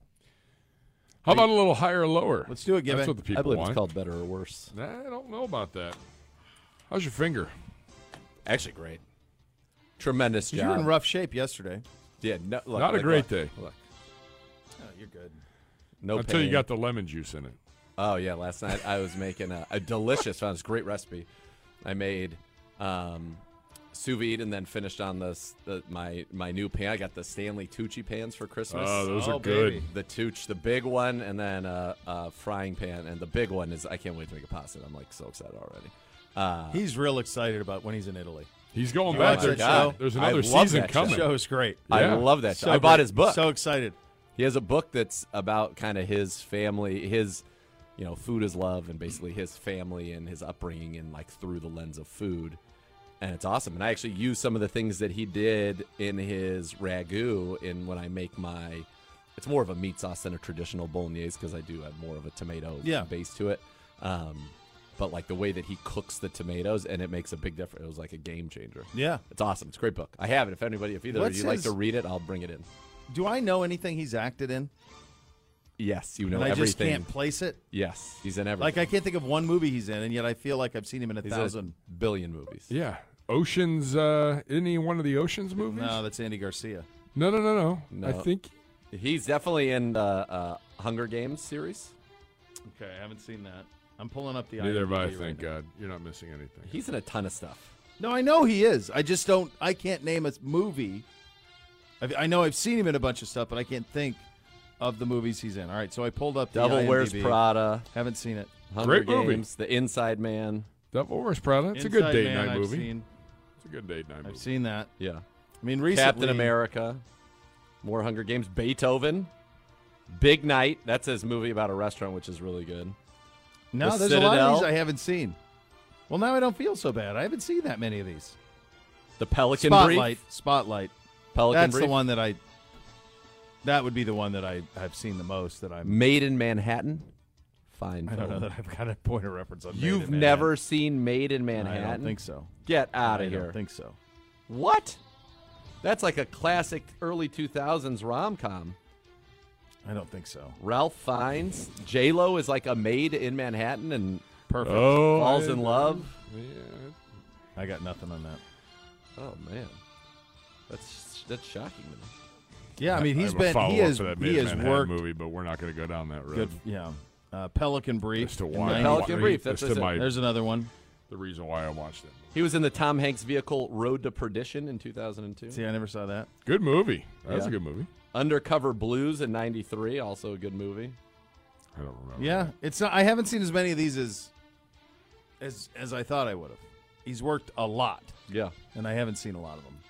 How about a little higher or lower? Let's do it, Give That's it. what the people I believe want. it's called better or worse. Nah, I don't know about that. How's your finger? Actually, great. Tremendous You were job. in rough shape yesterday. Yeah, no, look, Not a look, great look, day. Look, Oh, you're good. no Until you pain. got the lemon juice in it. Oh yeah, last night I was making a, a delicious, found this great recipe. I made um, sous vide and then finished on this the, my my new pan. I got the Stanley Tucci pans for Christmas. Oh, those Oh, are good. baby. The Tucci, the big one, and then a, a frying pan, and the big one is I can't wait to make a pasta. I'm like so excited already. Uh, He's real excited about when he's in Italy. He's going You back. watch There's, that show? there's I another love season that show. coming. The show is great. I Yeah. love that. Show. So I bought great. his book. So excited. He has a book that's about kind of his family, his, you know, food is love, and basically his family and his upbringing, and like through the lens of food, and it's awesome. And I actually use some of the things that he did in his ragu in when I make my. It's more of a meat sauce than a traditional bolognese because I do have more of a tomato Yeah. base to it. Um, but like the way that he cooks the tomatoes, and it makes a big difference. It was like a game changer. Yeah. It's awesome. It's a great book. I have it. If anybody, if either What's of you like his- to read it, I'll bring it in. Do I know anything he's acted in? Yes, you know and I everything. just can't place it. Yes, he's in everything. Like I can't think of one movie he's in, and yet I feel like I've seen him in a He's thousand. in a billion movies. Yeah. Oceans, uh, isn't he in one of the Oceans movies? No, that's Andy Garcia. no, no, no. no. No. I think. He's definitely in the uh, Hunger Games series. Okay, I haven't seen that. I'm pulling up the. Neither have I, IMDb right thank now. God. You're not missing anything. He's in a ton of stuff. No, I know he is. I just don't. I can't name a movie. I've, I know I've seen him in a bunch of stuff, but I can't think of the movies he's in. All right, so I pulled up the Devil Wears IMDb. Prada, Haven't seen it. Hunger Great movie. Games, The Inside Man. Devil Wears Prada. It's a good Inside date Man, night I've movie. Seen, It's a good date night I've movie. seen that. Yeah. I mean, recently, Captain America. More Hunger Games. Beethoven. Big Night. That's his movie about a restaurant, which is really good. No, The there's a lot of Citadel. these I haven't seen. Well, now I don't feel so bad. I haven't seen that many of these. The Pelican Spotlight. Brief. Spotlight. Pelican That's Brief. the one that I. That would be the one that I have seen the most. That I'm. Made in Manhattan. Fine I don't know film. that I've got a point of reference on. Made You've in never Manhattan. seen Made in Manhattan? I don't think so. Get out I of here. don't think so. What? That's like a classic early two thousands rom-com. I don't think so. Ralph Fiennes. J-Lo is like a maid in Manhattan and Perfect. Oh, falls I- in love. Yeah. I got nothing on that. Oh, man. That's that's shocking to me. Yeah, I mean I he's have a been he follow-up has for that he Made in has Manhattan worked movie, but we're not going to go down that road. good. Yeah, uh, Pelican Brief. As to in why I ninety- Pelican wa- Brief, that's as what to I my, said. There's another one. the reason why I watched it. He was in the Tom Hanks vehicle Road to Perdition in two thousand two. See, I never saw that. Good movie. That was Yeah. a good movie. Undercover Blues in ninety-three, also a good movie. I don't remember. Yeah, it's not. I haven't seen as many of these as as as I thought I would have. He's worked a lot, Yeah. and I haven't seen a lot of them.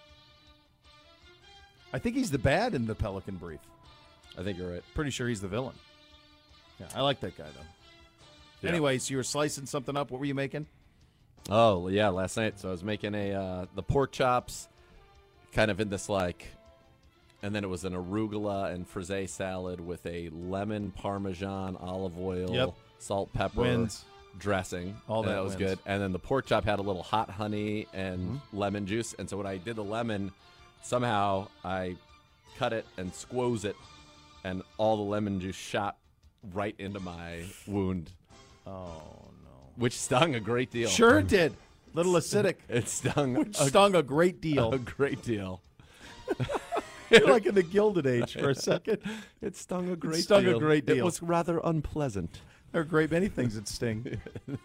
I think he's the bad in the Pelican Brief. I think you're right. Pretty sure he's the villain. Yeah, I like that guy though. Yeah. Anyway, so you were slicing something up. What were you making? Oh, yeah, last night. So I was making a uh, the pork chops kind of in this like and then it was an arugula and frisee salad with a lemon parmesan olive oil, Yep. salt, pepper Wins. dressing. All and that that was wins. good. And then the pork chop had a little hot honey and Mm-hmm. lemon juice. And so when I did the lemon, somehow I cut it and squoze it, and all the lemon juice shot right into my wound, Oh no! which stung a great deal. Sure it did. Little acidic. It stung Which a, stung a great deal. a great deal. You're like in the Gilded Age for a second. It stung a great stung a deal. great It deal. was rather unpleasant. There are great many things that sting.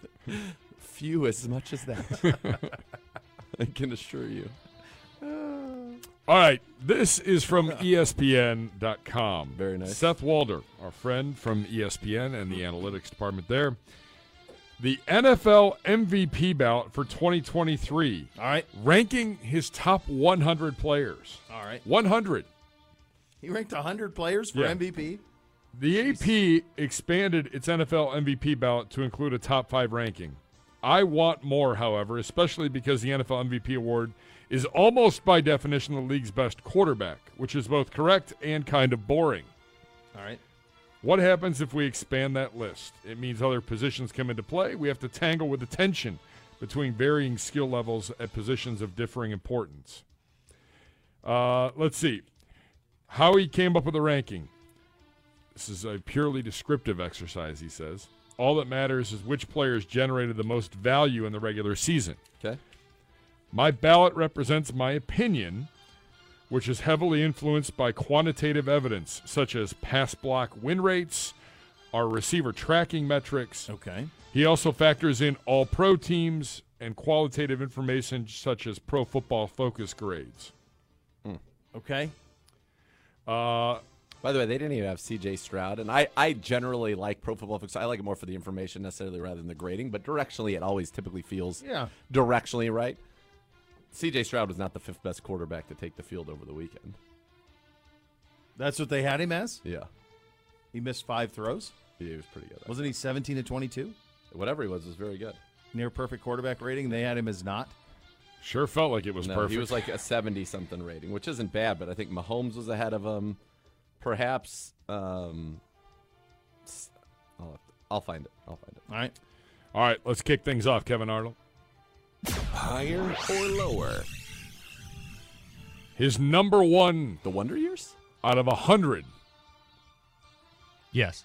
Few as much as that. I can assure you. All right, this is from E S P N dot com. Very nice. Seth Walder, our friend from E S P N and the analytics department there. The N F L M V P ballot for twenty twenty-three, All right. ranking his top one hundred players. All right. one hundred. He ranked one hundred players for Yeah. M V P. The A P expanded its N F L M V P ballot to include a top five ranking. I want more, however, especially because the N F L M V P award is almost by definition the league's best quarterback, which is both correct and kind of boring. All right. What happens if we expand that list? It means other positions come into play. We have to tangle with the tension between varying skill levels at positions of differing importance. Uh, let's see. How he came up with the ranking. This is a purely descriptive exercise, he says. All that matters is which players generated the most value in the regular season. Okay. My ballot represents my opinion, which is heavily influenced by quantitative evidence, such as pass block win rates, our receiver tracking metrics. Okay. He also factors in all pro teams and qualitative information such as Pro Football Focus grades. Okay. Uh, By the way, they didn't even have C J Stroud, and I, I generally like Pro Football Focus. I like it more for the information necessarily rather than the grading, but directionally it always typically feels Yeah. directionally right. C J Stroud was not the fifth best quarterback to take the field over the weekend. That's what they had him as? Yeah. He missed five throws? He was pretty good. Wasn't he seventeen to twenty-two? Whatever he was was very good. Near perfect quarterback rating. They had him as not. sure felt like it was No, perfect. he was like a seventy-something rating, which isn't bad, but I think Mahomes was ahead of him. Perhaps, um, s- I'll, have to- I'll find it. I'll find it. All right. All right, let's kick things off, Kevin Arnold. Higher or lower? His number one The Wonder Years? out of one hundred. Yes.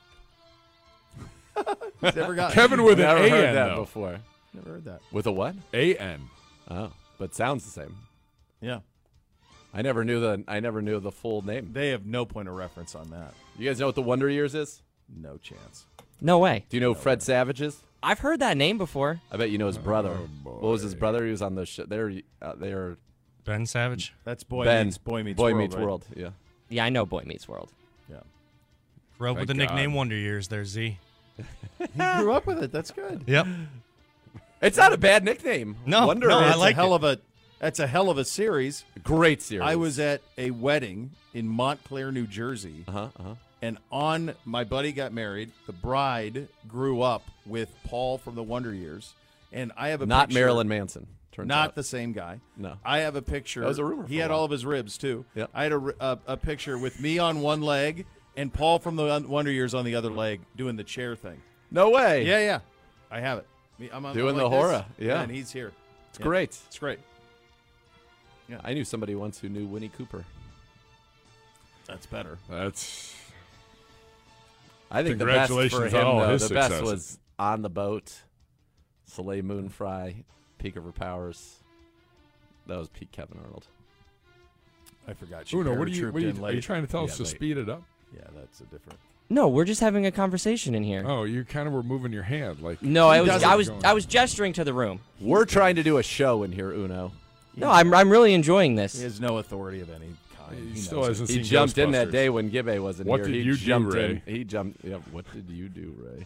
He's never got Kevin with an Never A heard N, that though. before. Never heard that. With a what? A N. Oh, but sounds the same. Yeah. I never knew the I never knew the full name. They have no point of reference on that. You guys know what the Wonder Years is? No chance. No way. Do you know who Fred Savage is? I've heard that name before. I bet you know his brother. Oh, boy. What was his brother? He was on the show. They're uh, they're Ben Savage. That's Boy Ben Meets Boy Meets Boy World. Meets right? World. Yeah. Yeah, I know Boy Meets World. Yeah. Grew up with the Thank nickname God. Wonder Years there, Z. He grew up with it. That's good. Yep. It's not a bad nickname. No, Wonder no, I That's like a hell it. of a that's a hell of a series. Great series. I was at a wedding in Montclair, New Jersey, Uh huh. Uh huh. and on my buddy got married. The bride grew up with Paul from the Wonder Years, and I have a Not picture, Marilyn Manson. Turns not out. the same guy. No. I have a picture. That was a rumor He for a had while. all of his ribs too. Yep. I had a, ri- a a picture with me on one leg and Paul from the Wonder Years on the other leg doing the chair thing. No way. Yeah, yeah, I have it. Me- I'm on, Doing I'm the like this, hora, yeah. and he's here. It's Yeah. great. It's great. I knew somebody once who knew Winnie Cooper. That's better. That's I think the best for Congratulations him, on all though, his the best successes. was On the Boat, Soleil Moon Frye, Peak of Her Powers. That was peak Kevin Arnold. I forgot. She Uno, what are you? paratrooped What are you, in are late. you trying to tell Yeah, us to late. speed it up? Yeah, that's a different. No, we're just having a conversation in here. Oh, you kind of were moving your hand like. No, I was doesn't I was going I was gesturing to the room. We're trying to do a show in here, Uno. No, I'm I'm really enjoying He this. has no authority of any kind. He He still knows it. hasn't He seen jumped in that Ghostbusters. day when Gibbe wasn't What here. did he you do, jumped Ray? in. He jumped. Yeah, what did you do, Ray?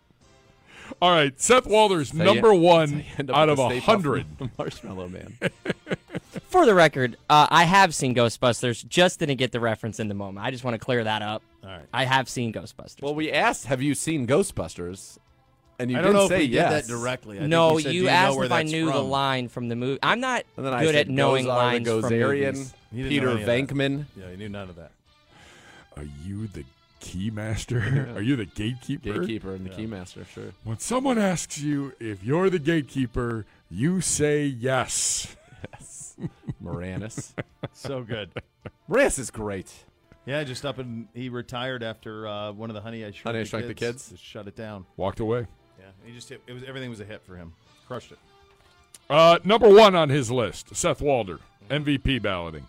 All right, Seth Walder's So number you- one so you end up out with of the a Stay Puft hundred. Marshmallow Man. For the record, uh, I have seen Ghostbusters. Just didn't get the reference in the moment. I just want to clear that up. All right. I have seen Ghostbusters. Well, we asked, "Have you seen Ghostbusters?" And you I didn't don't know say if we yes. did that directly. I think no, you, said, you "Do you asked know where if I that's knew the from?" line from the movie. I'm not And then I good said, at knowing Gozar lines the from Gozerian, movies. He didn't know Peter any of that. Venkman, Yeah, he knew none of that. Are you the key master? Are you the gatekeeper? gatekeeper, and the keymaster. Sure. When someone asks you if you're the gatekeeper, you say yes. Yes. Moranis. So good. Moranis is great. Yeah, just up and he retired after uh, one of the Honey I Shrunk, Honey, I the, Shrunk the kids. Kids? Just shut it down. Walked away. Yeah, he just hit, it was everything was a hit for him. Crushed it. Uh, number one on his list, Seth Walder, M V P balloting.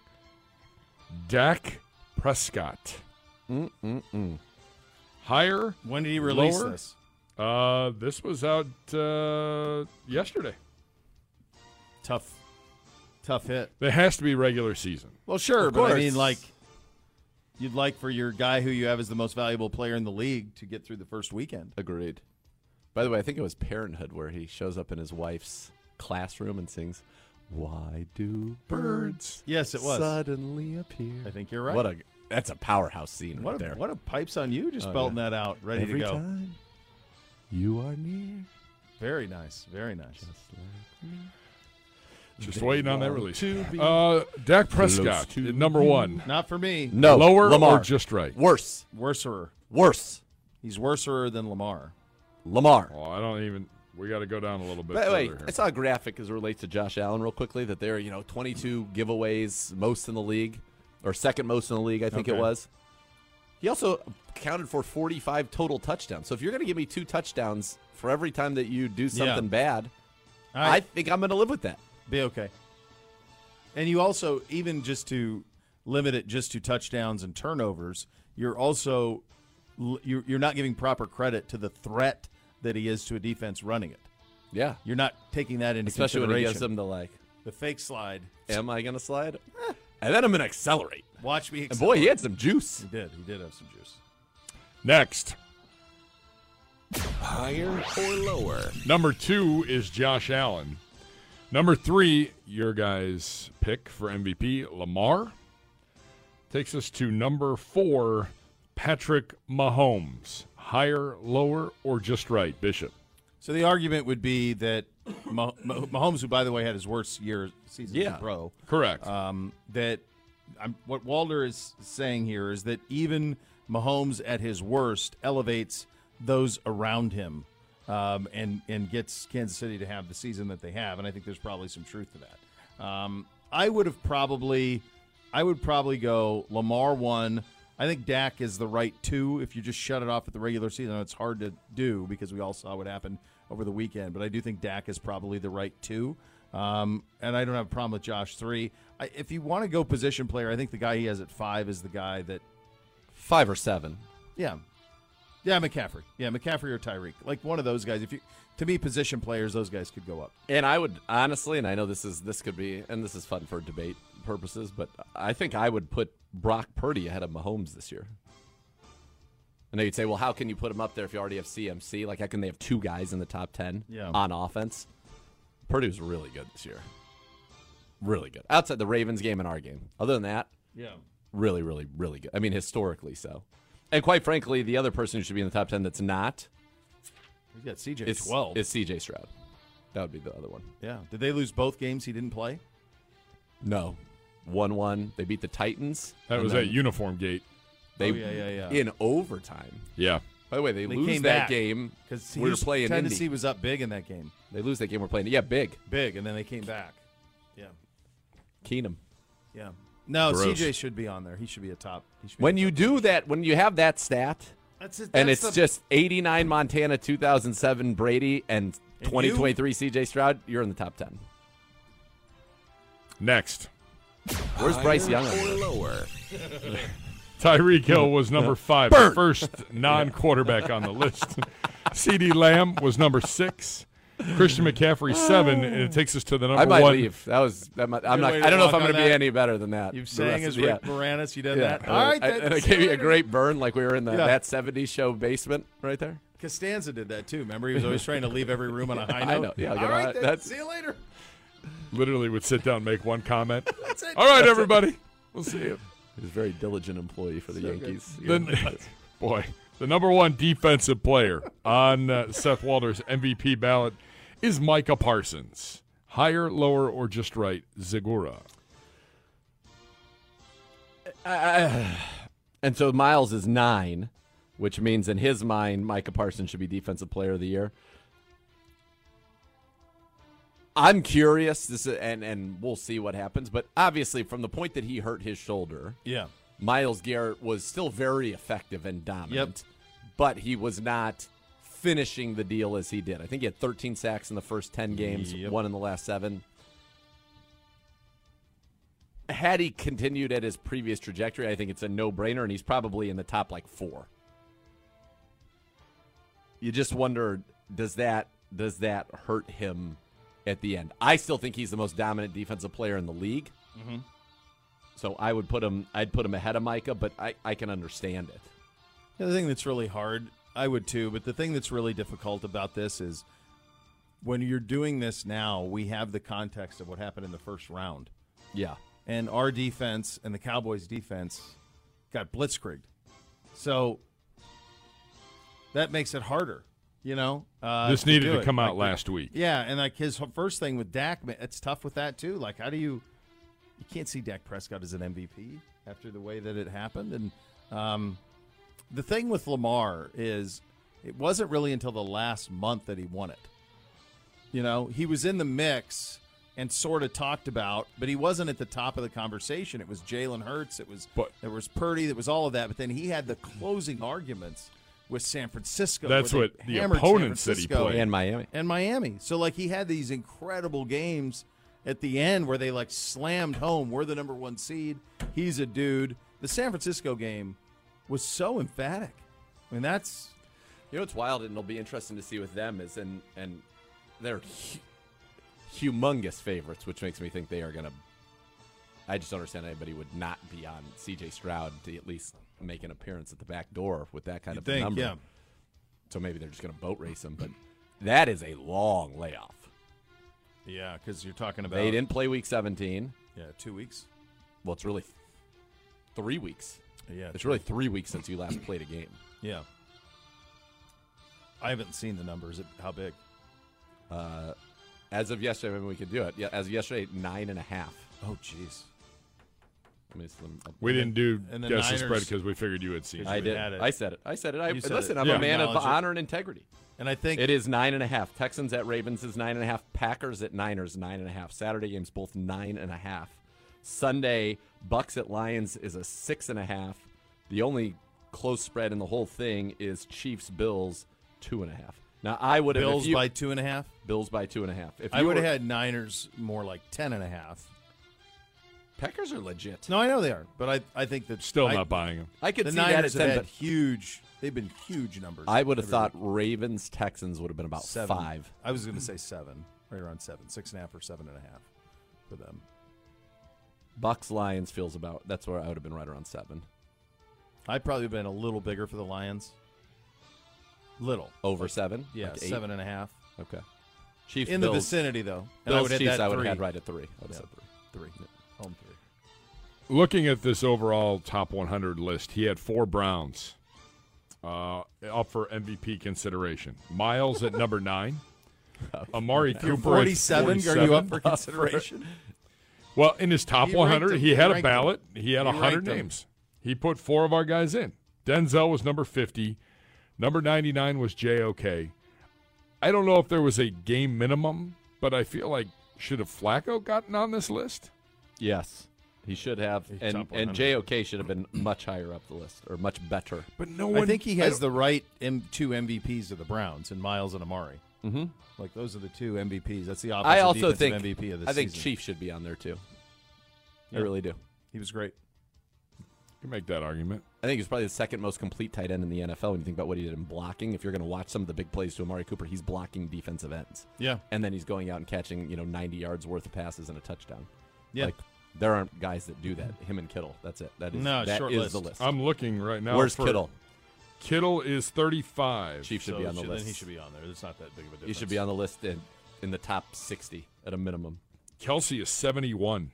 Dak Prescott. Mm-mm-mm. Higher, When did he release Lower? this? uh, this was out uh, yesterday. Tough, tough hit. It has to be regular season. Well, sure, Of but I course. mean, like, you'd like for your guy who you have as the most valuable player in the league to get through the first weekend. Agreed. By the way, I think it was Parenthood where he shows up in his wife's classroom and sings, "Why do birds Yes, it was. suddenly appear?" I think you're right. What a that's a powerhouse scene What right a, there. what a pipes on you, just Oh, belting yeah. that out, ready Every to go. time you are near, Very nice, very nice. just like me. Just They waiting on that want release. to be Uh, Dak Prescott, to at number one. Not for me. No, Lower Lamar. or just right? Worse, Worserer. worse. He's worserer than Lamar. Lamar. Oh, I don't even. We got to go down a little bit By the way, further here. I saw a graphic as it relates to Josh Allen real quickly that there are, you know, twenty-two giveaways, most in the league, or second most in the league, I think Okay. it was. He also accounted for forty-five total touchdowns. So if you're going to give me two touchdowns for every time that you do something bad, All I right, think I'm going to live with that. be okay. And you also, even just to limit it just to touchdowns and turnovers, you're also you're, you're not giving proper credit to the threat that he is to a defense running it. Yeah. You're not taking that into Especially when he consideration. gives them the, like, the fake slide. am I going to slide? Eh. And then I'm going to accelerate. Watch me. And boy, he had some juice. He did. He did have some juice. Next, Higher or lower? number two is Josh Allen. Number three, your guys' pick for M V P, Lamar. Takes us to number four, Patrick Mahomes. Higher, lower, or just right, Bishop? So the argument would be that Mah- Mah- Mahomes, who by the way had his worst year season as Yeah. a pro, Correct. um, that I'm, what Walder is saying here is that even Mahomes at his worst elevates those around him um, and and gets Kansas City to have the season that they have, and I think there's probably some truth to that. Um, I would have probably, I would probably go Lamar one. I think Dak is the right two if you just shut it off at the regular season. I know it's hard to do because we all saw what happened over the weekend, but I do think Dak is probably the right two. Um, and I don't have a problem with Josh three. I, if you want to go position player, I think the guy he has at five is the guy that, Five or seven. yeah, yeah, McCaffrey, yeah, McCaffrey or Tyreek, like one of those guys. If you, to me, position players, those guys could go up. And I would honestly, and I know this is this could be, and this is fun for debate purposes, but I think I would put Brock Purdy ahead of Mahomes this year. I know you'd say, well, how can you put him up there if you already have C M C? Like, how can they have two guys in the top ten Yeah. on offense? Purdue's really good this year. Really good. Outside the Ravens game and our game. Other than that, Yeah, really, really, really good. I mean, historically so. And quite frankly, the other person who should be in the top ten that's not he's got C J is, twelve. is C J Stroud. That would be the other one. Yeah, did they lose both games he didn't play? No. one one. They beat the Titans. that and was then at Uniform Gate. They, Oh, yeah, yeah, yeah. In overtime. Yeah. By the way, they, They lose came that back. game Because we were playing Tennessee Indy. was up big in that game, They lose that game we're playing. Yeah, big. big, and then they came back. Yeah, Keenum. yeah. No, Gross. C J should be on there. He should be a top. He should be When a you top. do that, when you have that stat, that's it, and that's it's the- just eighty-nine Montana, two thousand seven Brady, and And twenty twenty-three C J Stroud, you're in the top ten. Next, Where's Bryce Young? Or lower. Tyreek Hill was number five, the first non-quarterback on the list. CeeDee Lamb was number six. Christian McCaffrey seven, and it takes us to the number I might one. leave. That was. That might, I'm Good not. way I to don't know if walk I'm going on to be that. any better than that. You've the sang rest as of- Rick yeah. Moranis. You done Yeah. that? All right. I, then, and I see gave you a later. great burn, like we were in the Yeah. That seventies Show basement right there. Costanza did that too. Remember, he was always trying to leave every room on a high note. I know. Yeah, All get right. on- Then, that's- see you later. Literally would sit down and make one comment. That's it. All right, everybody. We'll see you. He's a very diligent employee for the So Yankees. The, boy, the number one defensive player on uh, Seth Walter's M V P ballot is Micah Parsons. Higher, lower, or just right? Zagura. I- and so Miles is nine, which means in his mind, Micah Parsons should be Defensive Player of the Year. I'm curious, this is, and and we'll see what happens. But obviously, from the point that he hurt his shoulder, Yeah. Myles Garrett was still very effective and dominant, but he was not finishing the deal as he did. I think he had thirteen sacks in the first ten games, Yep. one in the last seven. Had he continued at his previous trajectory, I think it's a no-brainer, and he's probably in the top like four. You just wonder, does that does that hurt him at the end? I still think he's the most dominant defensive player in the league. Mm-hmm. So I would put him. I'd put him ahead of Micah, but I, I can understand it. The other thing that's really hard, I would too, but the thing that's really difficult about this is when you're doing this now, we have the context of what happened in the first round. Yeah. And our defense and the Cowboys' defense got blitzkrieged. So that makes it harder, you know? Uh, This needed do to it. come out Like, last week. Yeah, and like his first thing with Dak, man, it's tough with that too. Like, how do you – you can't see Dak Prescott as an M V P after the way that it happened. And um, the thing with Lamar is it wasn't really until the last month that he won it. You know, he was in the mix – and sort of talked about, but he wasn't at the top of the conversation. It was Jalen Hurts. It was But- there was Purdy. There was all of that. But then he had the closing arguments with San Francisco. That's where what they the hammered San opponents that he Francisco played. And Miami. and Miami. So like he had these incredible games at the end where they like slammed home. We're the number one seed. He's a dude. The San Francisco game was so emphatic. I mean, that's You know what's wild, and it'll be interesting to see with them is, and and they're hu- humongous favorites, which makes me think they are going to. I just don't understand anybody would not be on C J Stroud to at least make an appearance at the back door with that kind you of think, number. yeah. So maybe they're just going to boat race him, but that is a long layoff. Yeah, because you're talking about They didn't play week seventeen. yeah two weeks. Well, it's really th- three weeks. Yeah, It's really three weeks since you last played a game. yeah. I haven't seen the numbers. How big? Uh, as of yesterday, maybe we could do it. Yeah, as of yesterday, nine and a half. Oh, jeez. I mean, it's the- We didn't do And the guess the Niners- spread because we figured you had seen Because I it. you did. had it. I said it. I said it. I, You said listen, it. I'm Yeah. a man of Acknowledge it. honor and integrity. And I think It is nine and a half. Texans at Ravens is nine and a half. Packers at Niners nine and a half. Saturday games both nine and a half. Sunday Bucks at Lions is a six and a half. The only close spread in the whole thing is Chiefs Bills two and a half. Now I would have Bills if you, by two and a half. Bills by two and a half. If I you would have were- had Niners more like ten and a half. Packers are legit. No, I know they are, but I I think that Still I, not buying them. I could The see Niners that at have ten, had but huge. They've been huge numbers. I would have every thought week. Ravens Texans would have been about seven. five. I was going to say seven, right around seven, six and a half or seven and a half for them. Bucks Lions feels about that's where I would have been right around seven. I'd probably been a little bigger for the Lions. Little Over seven? yeah, Like eight? seven and a half Okay. Chiefs in Bills, the vicinity though. And Bills I would have Chiefs had I that would have three. had right at three. I would have Yeah. said three. Three, home three. Looking at this overall top one hundred list, he had four Browns uh, up for M V P consideration. Miles at number nine. Amari You're Cooper at forty-seven. Are you up for forty-seven. consideration? Well, in his top He one ranked hundred, them. he He had a ranked them. ballot. He had He one hundred ranked them. names. He put four of our guys in. Denzel was number fifty. Number ninety-nine was J O K. I don't know if there was a game minimum, but I feel like should have Flacco gotten on this list? Yes. He should have. He's And top one and hundred. J O K should have been much higher up the list or much better. But no one. I think he I has don't- the right M- two M V Ps of the Browns and Miles and Amari. Mm-hmm. Like those are the two M V Ps. That's the offensive I also defensive think M V P of the I think season. Chiefs should be on there too. I really do. He was great. You can make that argument. I think he's probably the second most complete tight end in the N F L when you think about what he did in blocking. If you're going to watch some of the big plays to Amari Cooper, he's blocking defensive ends. Yeah. And then he's going out and catching, you know, ninety yards worth of passes and a touchdown. Yeah. Like, there aren't guys that do that. Him and Kittle. That's it. That is, No, that short is list. the list. I'm looking right now. Where's for Kittle? Kittle is thirty-five. Chief should So be on the should- list. Then he should be on there. It's not that big of a difference. He should be on the list in, in the top sixty at a minimum. Kelsey is seventy-one.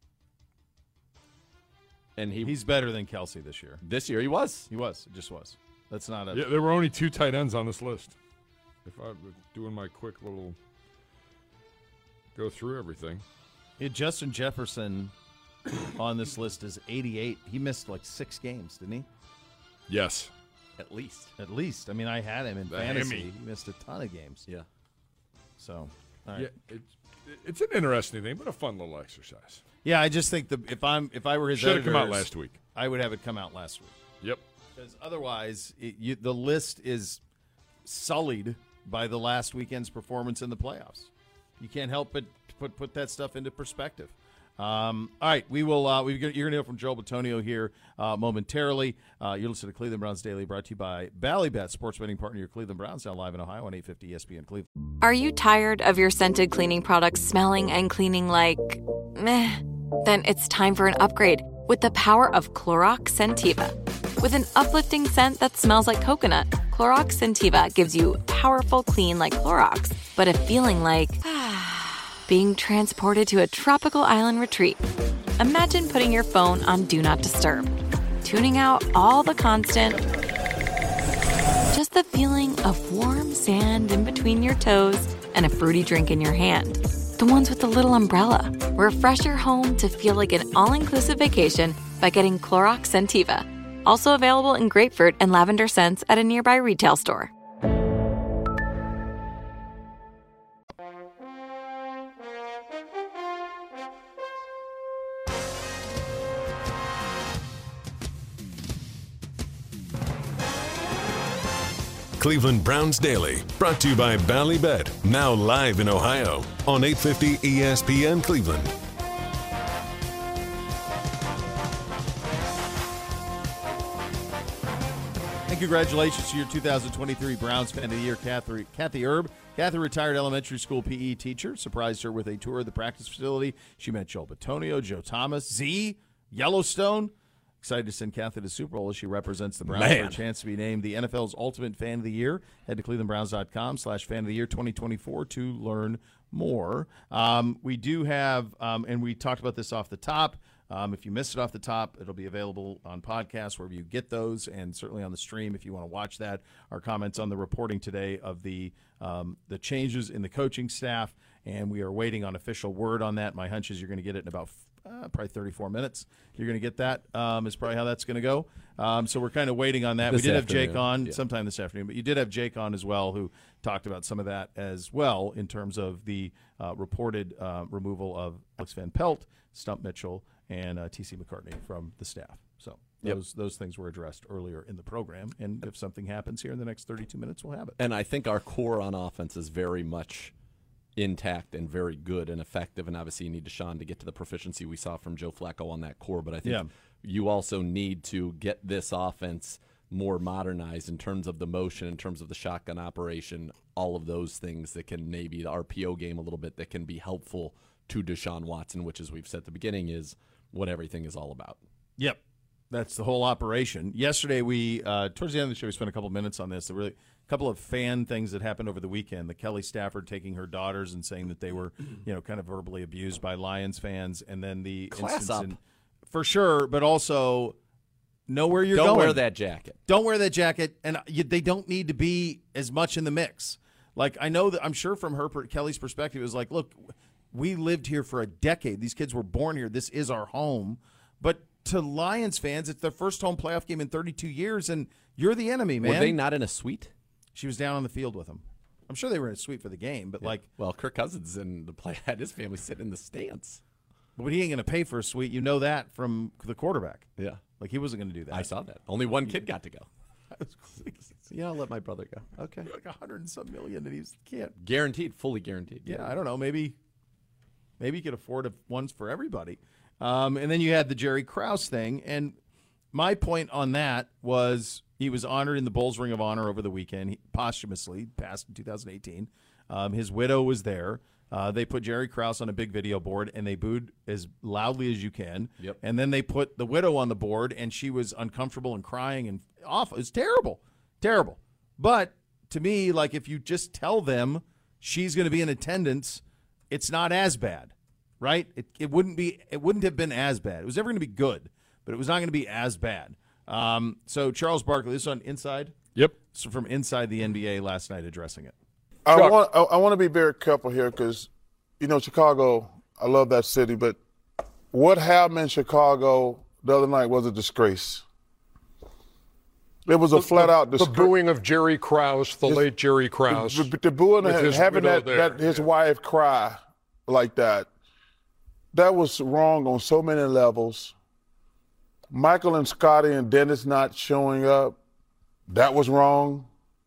And he He's better than Kelsey this year. this year he was. He was. It just was. That's not a. Yeah, there were only two tight ends on this list. If I was doing my quick little go through everything. Yeah, Justin Jefferson on this list is eighty-eight. He missed like six games, didn't he? Yes. At least. At least. I mean, I had him in The fantasy. Hemi. He missed a ton of games. Yeah. So, all right. Yeah, it's, it's an interesting thing, but a fun little exercise. Yeah, I just think the if I'm if I were his Should have come out editors, last week. I would have it come out last week. Yep. Because otherwise, it, you, the list is sullied by the last weekend's performance in the playoffs. You can't help but put put that stuff into perspective. Um, all right, we will. Uh, we you're going to hear from Joel Bitonio here uh, momentarily. Uh, you're listening to Cleveland Browns Daily, brought to you by Ballybet, sports betting partner of your Cleveland Browns, now live in Ohio on eight fifty E S P N Cleveland. Are you tired of your scented cleaning products smelling and cleaning like meh? Then it's time for an upgrade with the power of Clorox Scentiva. With an uplifting scent that smells like coconut, Clorox Scentiva gives you powerful clean like Clorox, but a feeling like being transported to a tropical island retreat. Imagine putting your phone on Do Not Disturb, tuning out all the constant, just the feeling of warm sand in between your toes and a fruity drink in your hand. The ones with the little umbrella. Refresh your home to feel like an all-inclusive vacation by getting Clorox Scentiva. Also available in grapefruit and lavender scents at a nearby retail store. Cleveland Browns Daily, brought to you by Ballybet, now live in Ohio on eight fifty E S P N Cleveland. And congratulations to your two thousand twenty-three Browns Fan of the Year, Kathy, Kathy Erb. Kathy, retired elementary school P E teacher, surprised her with a tour of the practice facility. She met Joel Bitonio, Joe Thomas, Z, Yellowstone. Excited to send Kathy to the Super Bowl as she represents the Browns Man. for a chance to be named the N F L's Ultimate Fan of the Year. Head to clevelandbrowns.com slash fan of the year twenty twenty-four to learn more. Um, we do have, um, and we talked about this off the top. Um, if you missed it off the top, it'll be available on podcasts wherever you get those, and certainly on the stream if you want to watch that. Our comments on the reporting today of the um, the changes in the coaching staff, and we are waiting on official word on that. My hunch is you're going to get it in about uh, probably thirty-four minutes. You're going to get that um, is probably how that's going to go. Um, so we're kind of waiting on that. This we did afternoon, have Jake on yeah. sometime this afternoon, but you did have Jake on as well, who talked about some of that as well in terms of the uh, reported uh, removal of Alex Van Pelt, Stump Mitchell, and uh, T C McCartney from the staff. So Yep. those those things were addressed earlier in the program, and if something happens here in the next thirty-two minutes, we'll have it. And I think our core on offense is very much intact and very good and effective. And obviously, you need Deshaun to get to the proficiency we saw from Joe Flacco on that core. But I think Yeah. you also need to get this offense more modernized in terms of the motion, in terms of the shotgun operation, all of those things that can maybe the R P O game a little bit that can be helpful to Deshaun Watson, which, as we've said at the beginning, is what everything is all about. Yep. That's the whole operation. Yesterday, we uh, towards the end of the show, we spent a couple minutes on this. There really a couple of fan things that happened over the weekend. The Kelly Stafford taking her daughters and saying that they were, you know, kind of verbally abused by Lions fans, and then the Class instance up. in, for sure, but also know where you're Don't going. wear that jacket. Don't wear that jacket, and you, they don't need to be as much in the mix. Like I know that I'm sure from her Kelly's perspective, it was like, look, we lived here for a decade. These kids were born here. This is our home, but to Lions fans, it's their first home playoff game in thirty-two years, and you're the enemy, man. Were they not in a suite? She was down on the field with them. I'm sure they were in a suite for the game, but like, Well, Kirk Cousins and the play had his family sit in the stands. but he ain't going to pay for a suite. You know that from the quarterback. Yeah. Like he wasn't going to do that. I saw that. Only one kid got to go. I was like, Yeah, I'll let my brother go. Okay. like a hundred and some million, and he's can't. Guaranteed, fully guaranteed. Yeah, I don't know. Maybe, maybe you could afford a, ones for everybody. Um, and then you had the Jerry Krause thing. And my point on that was he was honored in the Bulls Ring of Honor over the weekend, he, posthumously, passed in two thousand eighteen. Um, his widow was there. Uh, they put Jerry Krause on a big video board, and they booed as loudly as you can. Yep. And then they put the widow on the board, and she was uncomfortable and crying and awful. It was terrible, terrible. But to me, like if you just tell them she's going to be in attendance, it's not as bad, right? It it wouldn't be. It wouldn't have been as bad. It was never going to be good, but it was not going to be as bad. Um, so Charles Barkley, this is on Inside. Yep. So from inside the N B A last night, addressing it. I want I, I want to be very careful here because, you know, Chicago, I love that city, but what happened in Chicago the other night was a disgrace. It was a the, flat-out the, disgrace. The booing of Jerry Krause, the late Jerry Krause. The, the, the booing and having that, that his yeah. wife cry like that, that was wrong on so many levels. Michael and Scotty and Dennis not showing up, that was wrong.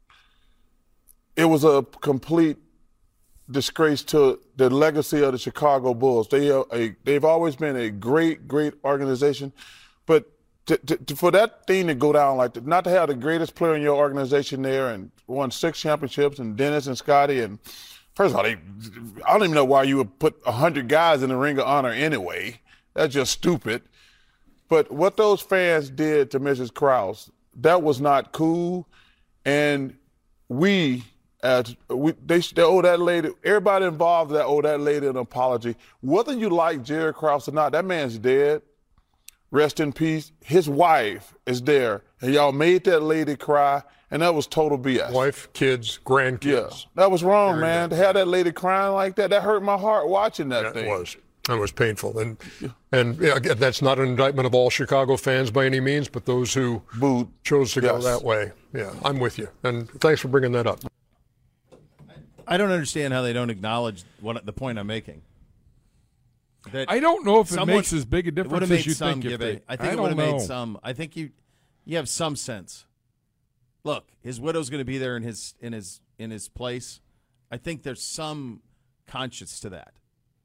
It was a complete disgrace to the legacy of the Chicago Bulls. They are a, they've always been a great, great organization, but to, to, to, for that thing to go down like that, not to have the greatest player in your organization there and won six championships and Dennis and Scotty and first of all, they, I don't even know why you would put a hundred guys in the Ring of Honor anyway. That's just stupid. But what those fans did to Missus Krause, that was not cool, and we. As we, they, they owe that lady, everybody involved that owe that lady an apology. Whether you like Jerry Krause or not, that man's dead. Rest in peace. His wife is there, and y'all made that lady cry, and that was total B S. Wife, kids, grandkids. Yeah, that was wrong, Very man. bad. To have that lady crying like that, that hurt my heart watching that That thing. was. That was painful. And, and yeah, again, that's not an indictment of all Chicago fans by any means, but those who Booed. chose to go Yes. that way. Yeah, I'm with you. And thanks for bringing that up. I don't understand how they don't acknowledge what the point I'm making. That I don't know if it someone- makes as big a it difference would've as made you some, think. If Gibby. they, I think it don't would have made know. some. I think you you have some sense. Look, his widow's going to be there in his in his in his place. I think there's some conscience to that.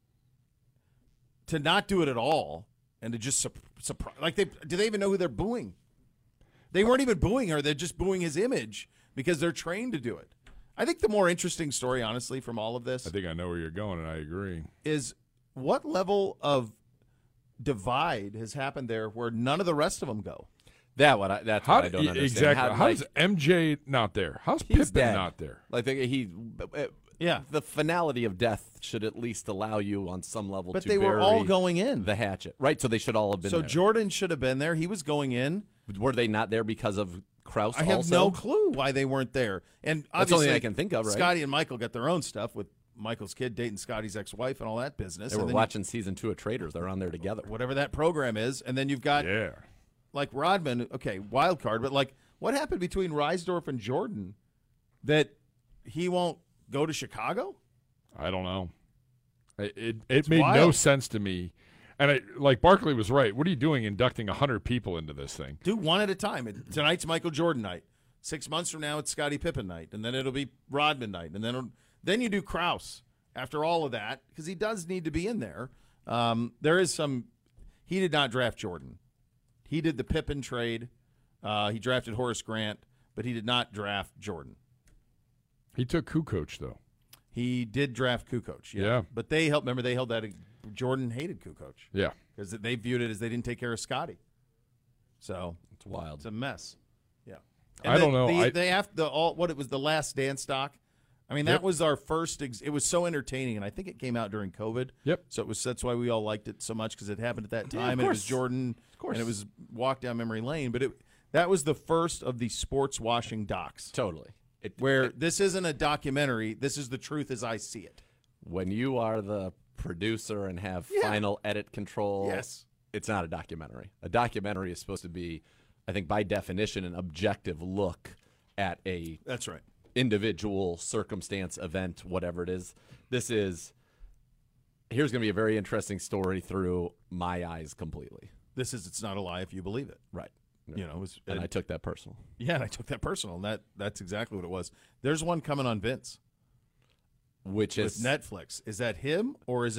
To not do it at all and to just surprise, like they do they even know who they're booing? They weren't even booing her. They're just booing his image because they're trained to do it. I think the more interesting story, honestly, from all of this I think I know where you're going, and I agree. is what level of divide has happened there where none of the rest of them go. That what I, that's How what I d- don't understand. exactly? How, How's like, M J not there? How's he's Pippen dead. not there? Like the, he, uh, Yeah. the finality of death should at least allow you on some level But to they were all bury going in. the hatchet, right? So they should all have been So there. Jordan should have been there. He was going in. Were they not there because of Krause? I have also? no clue why they weren't there. And That's the only obviously, thing I can think of, right? Scotty and Michael got their own stuff with Michael's kid dating Scotty's ex-wife and all that business. They were and then watching season two of Traitors. They're on there together. you, whatever that program is, and then you've got Yeah. like Rodman. Okay, wild card, but like what happened between Reisdorf and Jordan that he won't go to Chicago? I don't know. It it, it made no wild. sense to me. And I, like Barkley was right. What are you doing inducting one hundred people into this thing? Do one at a time. And tonight's Michael Jordan night. Six months from now, it's Scottie Pippen night, and then it'll be Rodman night, and then it'll, then you do Krause after all of that because he does need to be in there. Um, there is some. He did not draft Jordan. He did the Pippen trade. Uh, he drafted Horace Grant, but he did not draft Jordan. He took Kukoc, though. He did draft Kukoc. Yeah, Yeah. but they held. Remember, they held that. Jordan hated Kukoc Yeah. because they viewed it as they didn't take care of Scotty. So It's wild. it's a mess. Yeah, I don't know. The, I- they have the all what it was the last dance doc. I mean, that Yep. was our first. Ex- it was so entertaining, and I think it came out during COVID. Yep. So it was that's why we all liked it so much because it happened at that Yeah, time. of and it was course. Jordan, Of course. and it was walk down memory lane. But it that was the first of the sports washing docs, Totally. It, where it- this isn't a documentary. This is the truth as I see it. when you are the producer and have Yeah. final edit control, Yes. it's not a documentary. A documentary is supposed to be, I think, by definition, an objective look at a That's right. individual circumstance, event, whatever it is. This is, here's going to be a very interesting story through my eyes completely. This is it's not a lie if you believe it. Right. You know, it was, And I took that personal. yeah, and I took that personal. And that that's exactly what it was. There's one coming on Vince. Which With is Netflix. Is that him or is it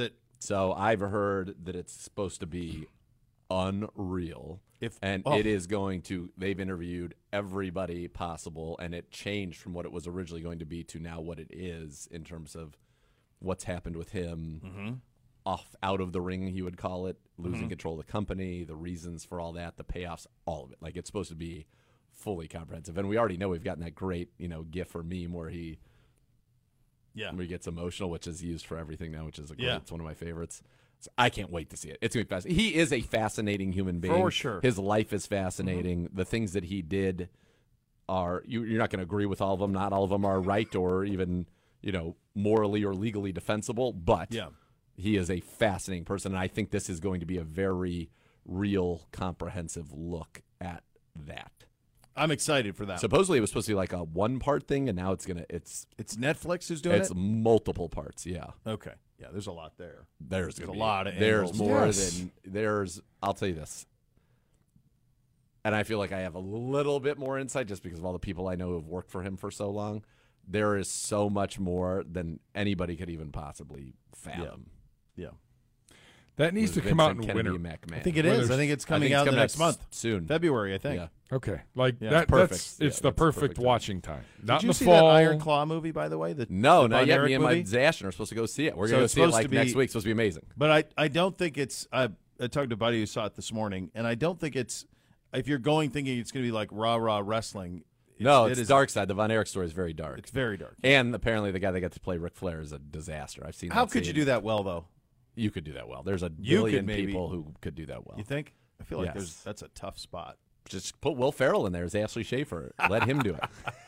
So I've heard that it's supposed to be unreal. If and oh. it is going to, they've interviewed everybody possible, and it changed from what it was originally going to be to now what it is in terms of what's happened with him mm-hmm. off, out of the ring, he would call it, losing mm-hmm. control of the company, the reasons for all that, the payoffs, all of it. Like, it's supposed to be fully comprehensive. And we already know we've gotten that great, you know, gif or meme where he, yeah. where he gets emotional, which is used for everything now, which is a great, yeah. it's one of my favorites. So I can't wait to see it. It's going to be fascinating. He is a fascinating human being. For sure. His life is fascinating. Mm-hmm. The things that he did are, you, you're not going to agree with all of them. Not all of them are right or even, you know, morally or legally defensible, but yeah. he is a fascinating person. And I think this is going to be a very real, comprehensive look at that. I'm excited for that. Supposedly it was supposed to be like a one-part thing, and now it's gonna it's it's Netflix who's doing it's it. It's multiple parts. Yeah. Okay. Yeah. There's a lot there. There's, there's a be, lot of there's angles. more yes. than there's. I'll tell you this, and I feel like I have a little bit more insight just because of all the people I know who have worked for him for so long. There is so much more than anybody could even possibly fathom. Yeah. yeah. That needs to With come out in Vincent winter. Kennedy McMahon. I think it Well, is. I there's- think it's I coming think it's out coming the next out month. soon. February, I think. Yeah. Okay, like Yeah, that. it's perfect. That's Yeah, it's the that's perfect perfect time. watching time. Not Did you in the see fall. that Iron Claw movie, by the way? The, No, the not Von yet. Erich Me and my movie? Zashin are supposed to go see it. We're So going to it's see it supposed like to be- next week. It's supposed to be amazing. But I, I don't think it's. I, I talked to a buddy who saw it this morning, and I don't think it's. If you're going thinking it's going to be like rah rah wrestling, it's, No, it it's is, dark side. The Von Erich story is very dark. It's very dark. And apparently the guy that got to play Ric Flair is a disaster. I've seen. How that could you scene. do that well, though? You could do that well. There's a You could billion maybe- people who could do that well. You think? I feel like Yes. there's that's a tough spot. Just put Will Ferrell in there as Ashley Schaefer. Let him do it.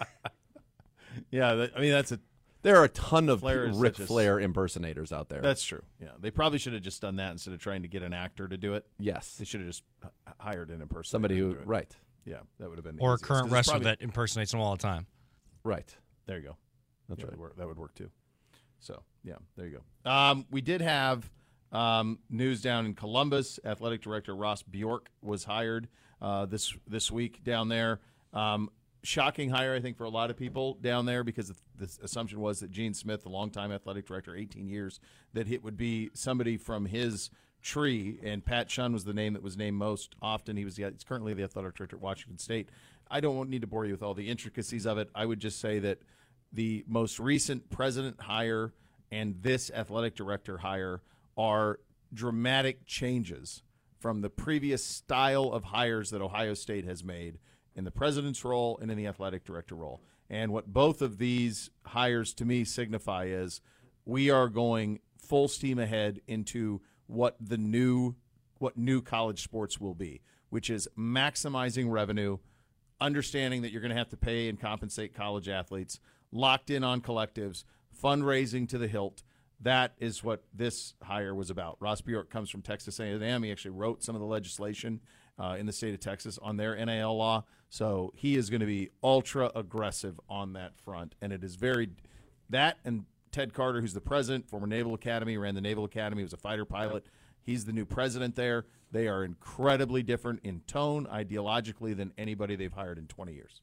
Yeah, that, I mean that's a There are a ton of Flair is Ric such a- Flair impersonators out there. that's true. Yeah, they probably should have just done that instead of trying to get an actor to do it. yes. They should have just h- hired an impersonator. Somebody to who do it. right. Yeah, that would have been the Or a easiest, current 'cause it's wrestler probably- that impersonates him all the time. Right. There you go. That's Yeah, right. That would, work, that would work too. So yeah, there you go. Um, we did have um, news down in Columbus. Athletic director Ross Bjork was hired uh, this this week down there. Um, shocking hire, I think, for a lot of people down there because the assumption was that Gene Smith, the longtime athletic director, eighteen years, that it would be somebody from his tree. And Pat Shunn was the name that was named most often. He was the, he's currently the athletic director at Washington State. I don't need to bore you with all the intricacies of it. I would just say that the most recent president hire and this athletic director hire are dramatic changes from the previous style of hires that Ohio State has made in the president's role and in the athletic director role. And what both of these hires to me signify is we are going full steam ahead into what the new what new college sports will be, which is maximizing revenue, understanding that you're going to have to pay and compensate college athletes, locked in on collectives, fundraising to the hilt. That is what this hire was about. Ross Bjork comes from Texas A and M. He actually wrote some of the legislation uh, in the state of Texas on their N I L law. So he is going to be ultra aggressive on that front. And it is very – that and Ted Carter, who's the president, former Naval Academy, ran the Naval Academy, was a fighter pilot. He's the new president there. They are incredibly different in tone, ideologically, than anybody they've hired in twenty years.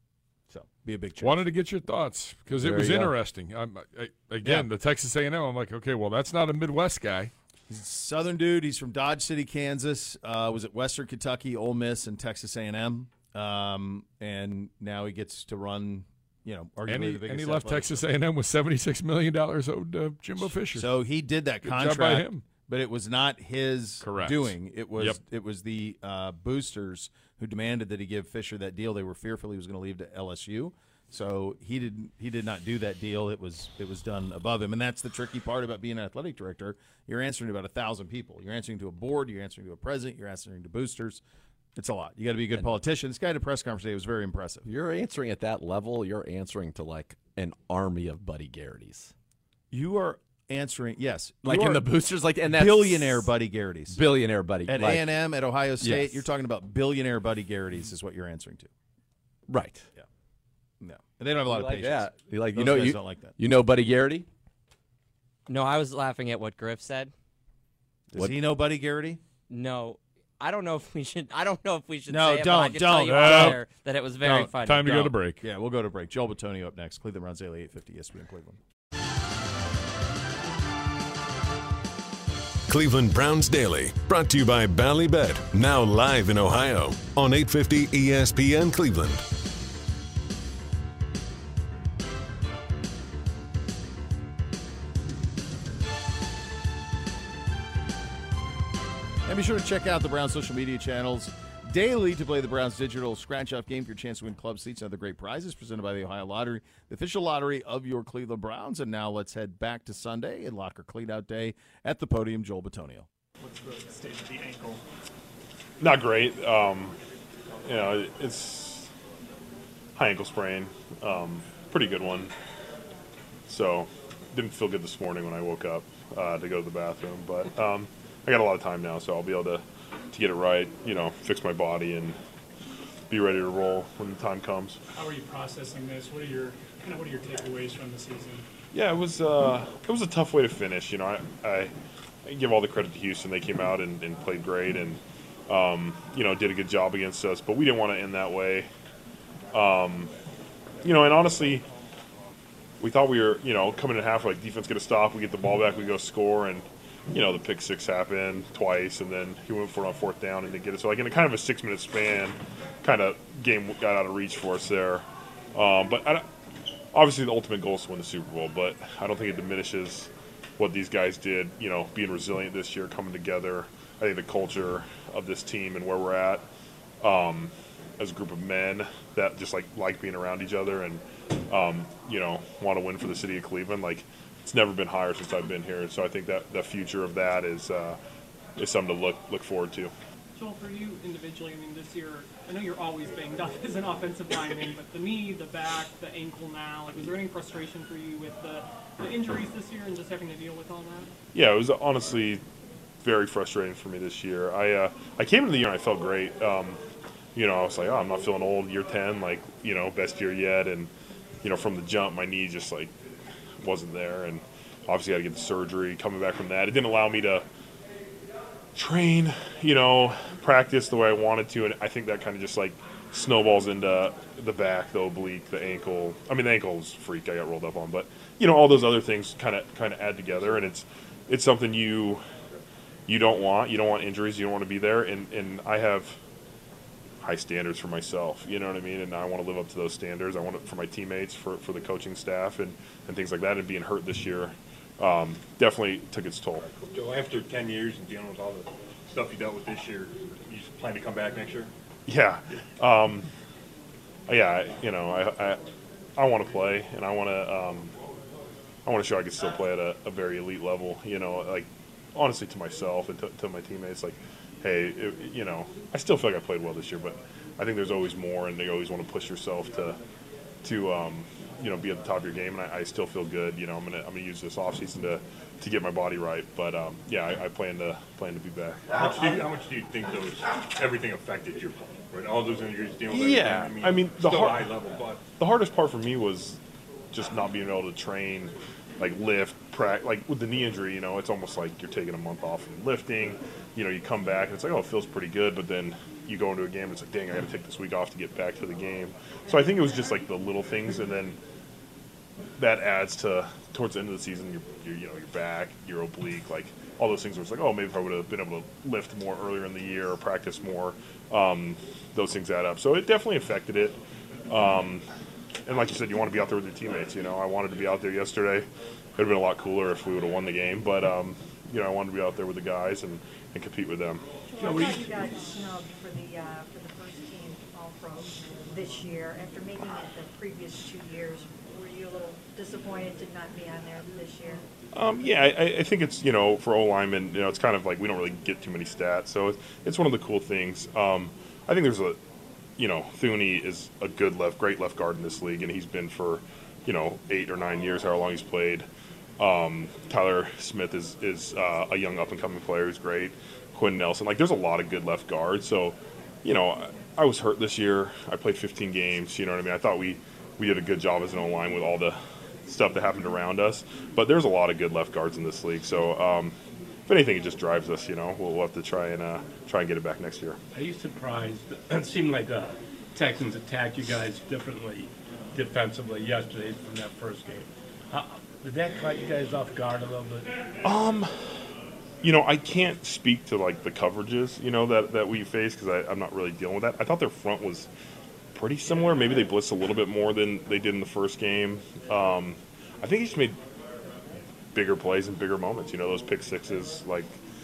So, be a big change. Wanted to get your thoughts because it There was you go. interesting. I'm, I, again, Yeah. the Texas A and M. I'm like, okay, well, that's not a Midwest guy. He's a Southern dude. He's from Dodge City, Kansas. Uh, was at Western Kentucky, Ole Miss, and Texas A and M. Um, and now he gets to run, you know, arguably And he, the biggest. and he left athletic- Texas A and M with seventy-six million dollars owed to Jimbo Fisher. So he did that Good job contract, by him. but it was not his Correct. doing. It was Yep. it was the uh, boosters who demanded that he give Fisher that deal. They were fearful he was going to leave to L S U. So he didn't. He did not do that deal. It was it was done above him, and that's the tricky part about being an athletic director. You're answering to about a thousand people. You're answering to a board. You're answering to a president. You're answering to boosters. It's a lot. You got to be a good politician. This guy at a press conference today was very impressive. You're answering at that level. You're answering to like an army of Buddy Garrity's. You are answering. Yes, Like you in are the boosters, like and that's billionaire Buddy Garrity's billionaire Buddy at like, A and M, at Ohio State. Yes. You're talking about billionaire Buddy Garrity's is what you're answering to. right. Yeah. No, and they don't have a lot You of like patience. that. You like you Those know guys you don't like that. You know Buddy Garrity? No, I was laughing at what Griff said. Does What- he know Buddy Garrity? No, I don't know if we should. I don't know if we should. No, say it, but I don't, can tell don't. you No. out there that it was very Don't. funny. Time to go Don't. to break. Yeah, we'll go to break. Joel Batonio up next. Cleveland Browns Daily eight fifty E S P N Cleveland. Cleveland Browns Daily, brought to you by Ballybet, now live in Ohio on eight fifty E S P N Cleveland. And be sure to check out the Browns social media channels daily to play the Browns digital scratch-off game for your chance to win club seats and other great prizes presented by the Ohio Lottery, the official lottery of your Cleveland Browns. And now let's head back to Sunday and Locker Cleanout Day at the podium. Joel Bitonio. What's the state of the ankle? Not great. Um, you know, it's high ankle sprain. Um, pretty good one. So didn't feel good this morning when I woke up uh, to go to the bathroom, but um, I got a lot of time now, so I'll be able to, to get it right, you know, fix my body and be ready to roll when the time comes. How are you processing this? What are your kind of what are your takeaways from the season? Yeah, it was uh, it was a tough way to finish. You know, I, I, I give all the credit to Houston. They came out and, and played great and um, you know, did a good job against us, but we didn't want to end that way. Um, you know, and honestly, we thought we were, you know, coming in half, like, defense get a stop, we get the ball back, we go score, and you know, the pick six happened twice, and then he went for it on fourth down and didn't get it. So, like, in a kind of a six-minute span, kind of game got out of reach for us there. Um, but I, obviously the ultimate goal is to win the Super Bowl, but I don't think it diminishes what these guys did, you know, being resilient this year, coming together. I think the culture of this team and where we're at um, as a group of men that just, like, like being around each other and, um, you know, want to win for the city of Cleveland, like, it's never been higher since I've been here, so I think that the future of that is uh, is something to look look forward to. Joel, for you individually, I mean, this year, I know you're always banged up as an offensive lineman, but the knee, the back, the ankle now, like, was there any frustration for you with the, the injuries this year and just having to deal with all that? Yeah, it was honestly very frustrating for me this year. I uh, I came into the year and I felt great. Um, you know, I was like, oh, I'm not feeling old. Year ten, like, you know, best year yet, and you know, from the jump, my knee just like wasn't there, and obviously I had to get the surgery. Coming back from that, it didn't allow me to train, you know, practice the way I wanted to, and I think that kind of just like snowballs into the back, the oblique, the ankle. I mean, the ankle was a freak I got rolled up on, but you know, all those other things kind of kind of add together, and it's it's something you you don't want. You don't want injuries. You don't want to be there, and and I have high standards for myself, you know what I mean? And I want to live up to those standards. I want it for my teammates, for, for the coaching staff, and, and things like that. And being hurt this year um, definitely took its toll. Joe, after ten years and dealing with all the stuff you dealt with this year, you plan to come back next year? Yeah. Um, yeah, you know, I I, I want to play, and I want to um, I want to show I can still play at a, a very elite level, you know, like, honestly, to myself and to, to my teammates, like, hey, it, you know, I still feel like I played well this year, but I think there's always more, and they always want to push yourself to, to um, you know, be at the top of your game. And I, I still feel good. You know, I'm gonna I'm gonna use this offseason to, to get my body right. But um, yeah, I, I plan to plan to be back. How much do you, how much do you think those everything affected your play? Right, all those injuries, dealing with yeah, everything. I mean, I mean the still hard, high level, but the hardest part for me was just not being able to train, like lift, prac. Like with the knee injury, you know, it's almost like you're taking a month off from lifting. You know, you come back and it's like, oh, it feels pretty good, but then you go into a game and it's like, dang, I got to take this week off to get back to the game. So I think it was just like the little things, and then that adds to towards the end of the season, your, your you know, your back, your oblique, like all those things where it's like, oh, maybe if I would have been able to lift more earlier in the year or practice more, um, those things add up. So it definitely affected it. Um, and like you said, you want to be out there with your teammates. You know, I wanted to be out there yesterday. It would have been a lot cooler if we would have won the game, but um, you know, I wanted to be out there with the guys and, and compete with them. Joe, I thought you got snubbed for the uh, for the first team All-Pro this year after making it the previous two years. Were you a little disappointed to not be on there this year? Um, yeah, I, I think it's, you know, for O-linemen, you know, it's kind of like we don't really get too many stats, so it's, it's one of the cool things. Um, I think there's a, you know, Thuney is a good left, great left guard in this league, and he's been for, you know, eight or nine years, however long he's played. Um, Tyler Smith is is uh, a young up-and-coming player who's great. Quinn Nelson, like, there's a lot of good left guards. So, you know, I, I was hurt this year. I played fifteen games. You know what I mean? I thought we, we did a good job as an O-line with all the stuff that happened around us. But there's a lot of good left guards in this league. So, um, if anything, it just drives us. You know, we'll, we'll have to try and uh, try and get it back next year. Are you surprised? It seemed like the Texans attacked you guys differently defensively yesterday from that first game. How, did that caught you guys off guard a little bit? Um, you know, I can't speak to like the coverages, you know, that, that we face because I'm not really dealing with that. I thought their front was pretty similar. Maybe they blitzed a little bit more than they did in the first game. Um, I think he just made bigger plays and bigger moments. You know, those pick sixes like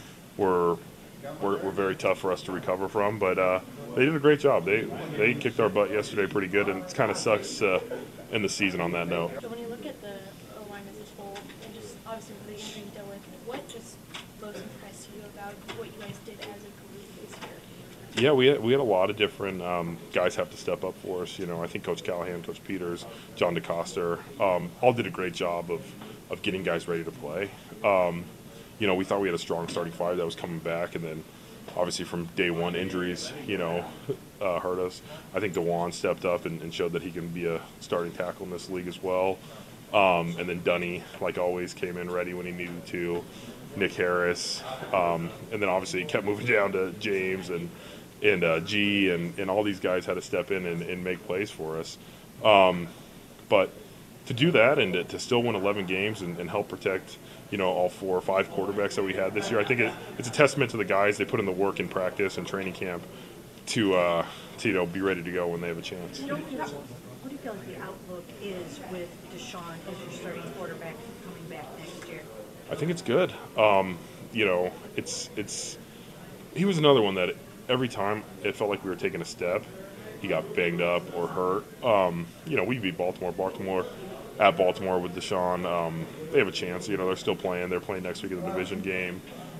were were, were very tough for us to recover from. But uh, they did a great job. They they kicked our butt yesterday pretty good, and it kind of sucks uh, in the season on that note. So when you look at the O-line as a whole, and just obviously with the injury you dealt with, what just most impressed you about what you guys did as a group this year? Yeah, we had, we had a lot of different um, guys have to step up for us. You know, I think Coach Callahan, Coach Peters, John DeCoster, um, all did a great job of, of getting guys ready to play. Um, you know, we thought we had a strong starting five that was coming back, and then obviously from day one injuries, you know, uh, hurt us. I think DeJuan stepped up and, and showed that he can be a starting tackle in this league as well. Um, and then Dunny, like always, came in ready when he needed to. Nick Harris, um, and then obviously he kept moving down to James and and uh, G and, and all these guys had to step in and, and make plays for us. Um, but to do that and to, to still win eleven games and, and help protect, you know, all four or five quarterbacks that we had this year, I think it, it's a testament to the guys. They put in the work in practice and training camp to, uh, to you know, be ready to go when they have a chance. You know, what do you feel like the outlook is with Deshaun as your starting quarterback coming back next year? I think it's good. Um, you know, it's it's he was another one that every time it felt like we were taking a step, he got banged up or hurt. Um, you know, we beat Baltimore. Baltimore at Baltimore with Deshaun. Um, they have a chance. You know, they're still playing. They're playing next week in the division game.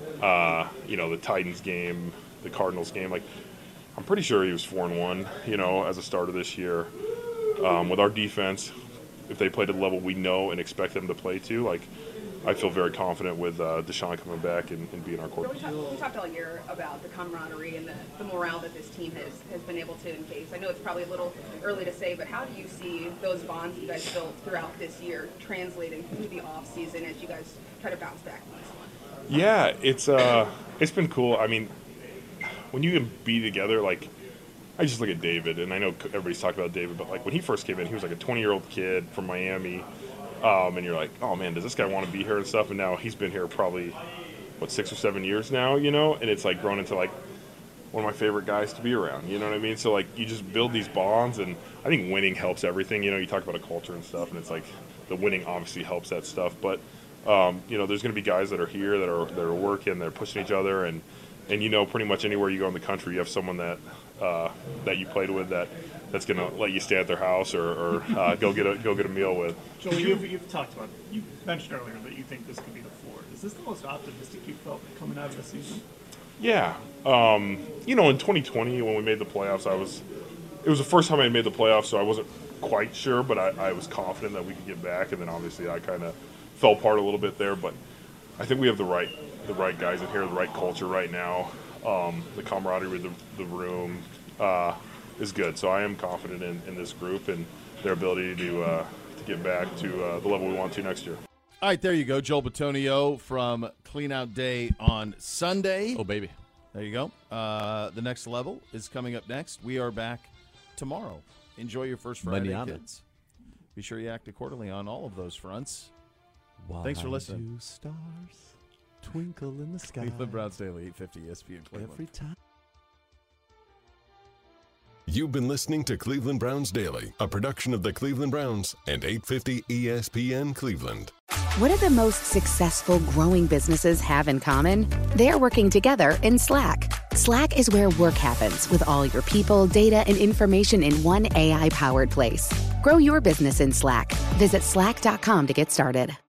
Uh, you know, the Titans game, the Cardinals game. Like, I'm pretty sure he was four and one. You know, as a starter this year. Um, with our defense, if they played at the level we know and expect them to play to, like, I feel very confident with uh, Deshaun coming back and, and being our quarterback. We talked, we talked all year about the camaraderie and the, the morale that this team has, has been able to encase. I know it's probably a little early to say, but how do you see those bonds you guys built throughout this year translating through the off season as you guys try to bounce back from this one? Yeah, it's uh, it's been cool. I mean, when you can be together, like, I just look at David, and I know everybody's talking about David, but like when he first came in, he was like a twenty-year-old kid from Miami. Um, and you're like, oh, man, does this guy want to be here and stuff? And now he's been here probably, what, six or seven years now, you know? And it's, like, grown into, like, one of my favorite guys to be around, you know what I mean? So, like, you just build these bonds, and I think winning helps everything. You know, you talk about a culture and stuff, and it's like the winning obviously helps that stuff. But, um, you know, there's going to be guys that are here that are that are working, they're pushing each other, and, and you know, pretty much anywhere you go in the country, you have someone that uh, that you played with that that's going to let you stay at their house or, or uh, go get a go get a meal with. Joel, you've, you've talked about, you mentioned earlier that you think this could be the floor. Is this the most optimistic you felt coming out of the season? Yeah. Um, you know, in twenty twenty when we made the playoffs, I was it was the first time I made the playoffs, so I wasn't quite sure, but I, I was confident that we could get back, and then obviously I kind of fell apart a little bit there, but I think we have the right the right guys in here, the right culture right now. Um, the camaraderie with the, the room uh, is good, so I am confident in, in this group and their ability to uh, to get back to uh, the level we want to next year. All right, there you go. Joel Bitonio from Clean Out Day on Sunday. Oh, baby. There you go. Uh, the next level is coming up next. We are back tomorrow. Enjoy your first Friday, Manana. kids. Be sure you act accordingly on all of those fronts. Why Thanks for listening. do stars twinkle in the sky? Cleveland Browns Daily, eight fifty E S P N Cleveland. Every time. You've been listening to Cleveland Browns Daily, a production of the Cleveland Browns and eight fifty E S P N Cleveland. What do the most successful growing businesses have in common? They're working together in Slack. Slack is where work happens with all your people, data, and information in one A I-powered place. Grow your business in Slack. Visit slack dot com to get started.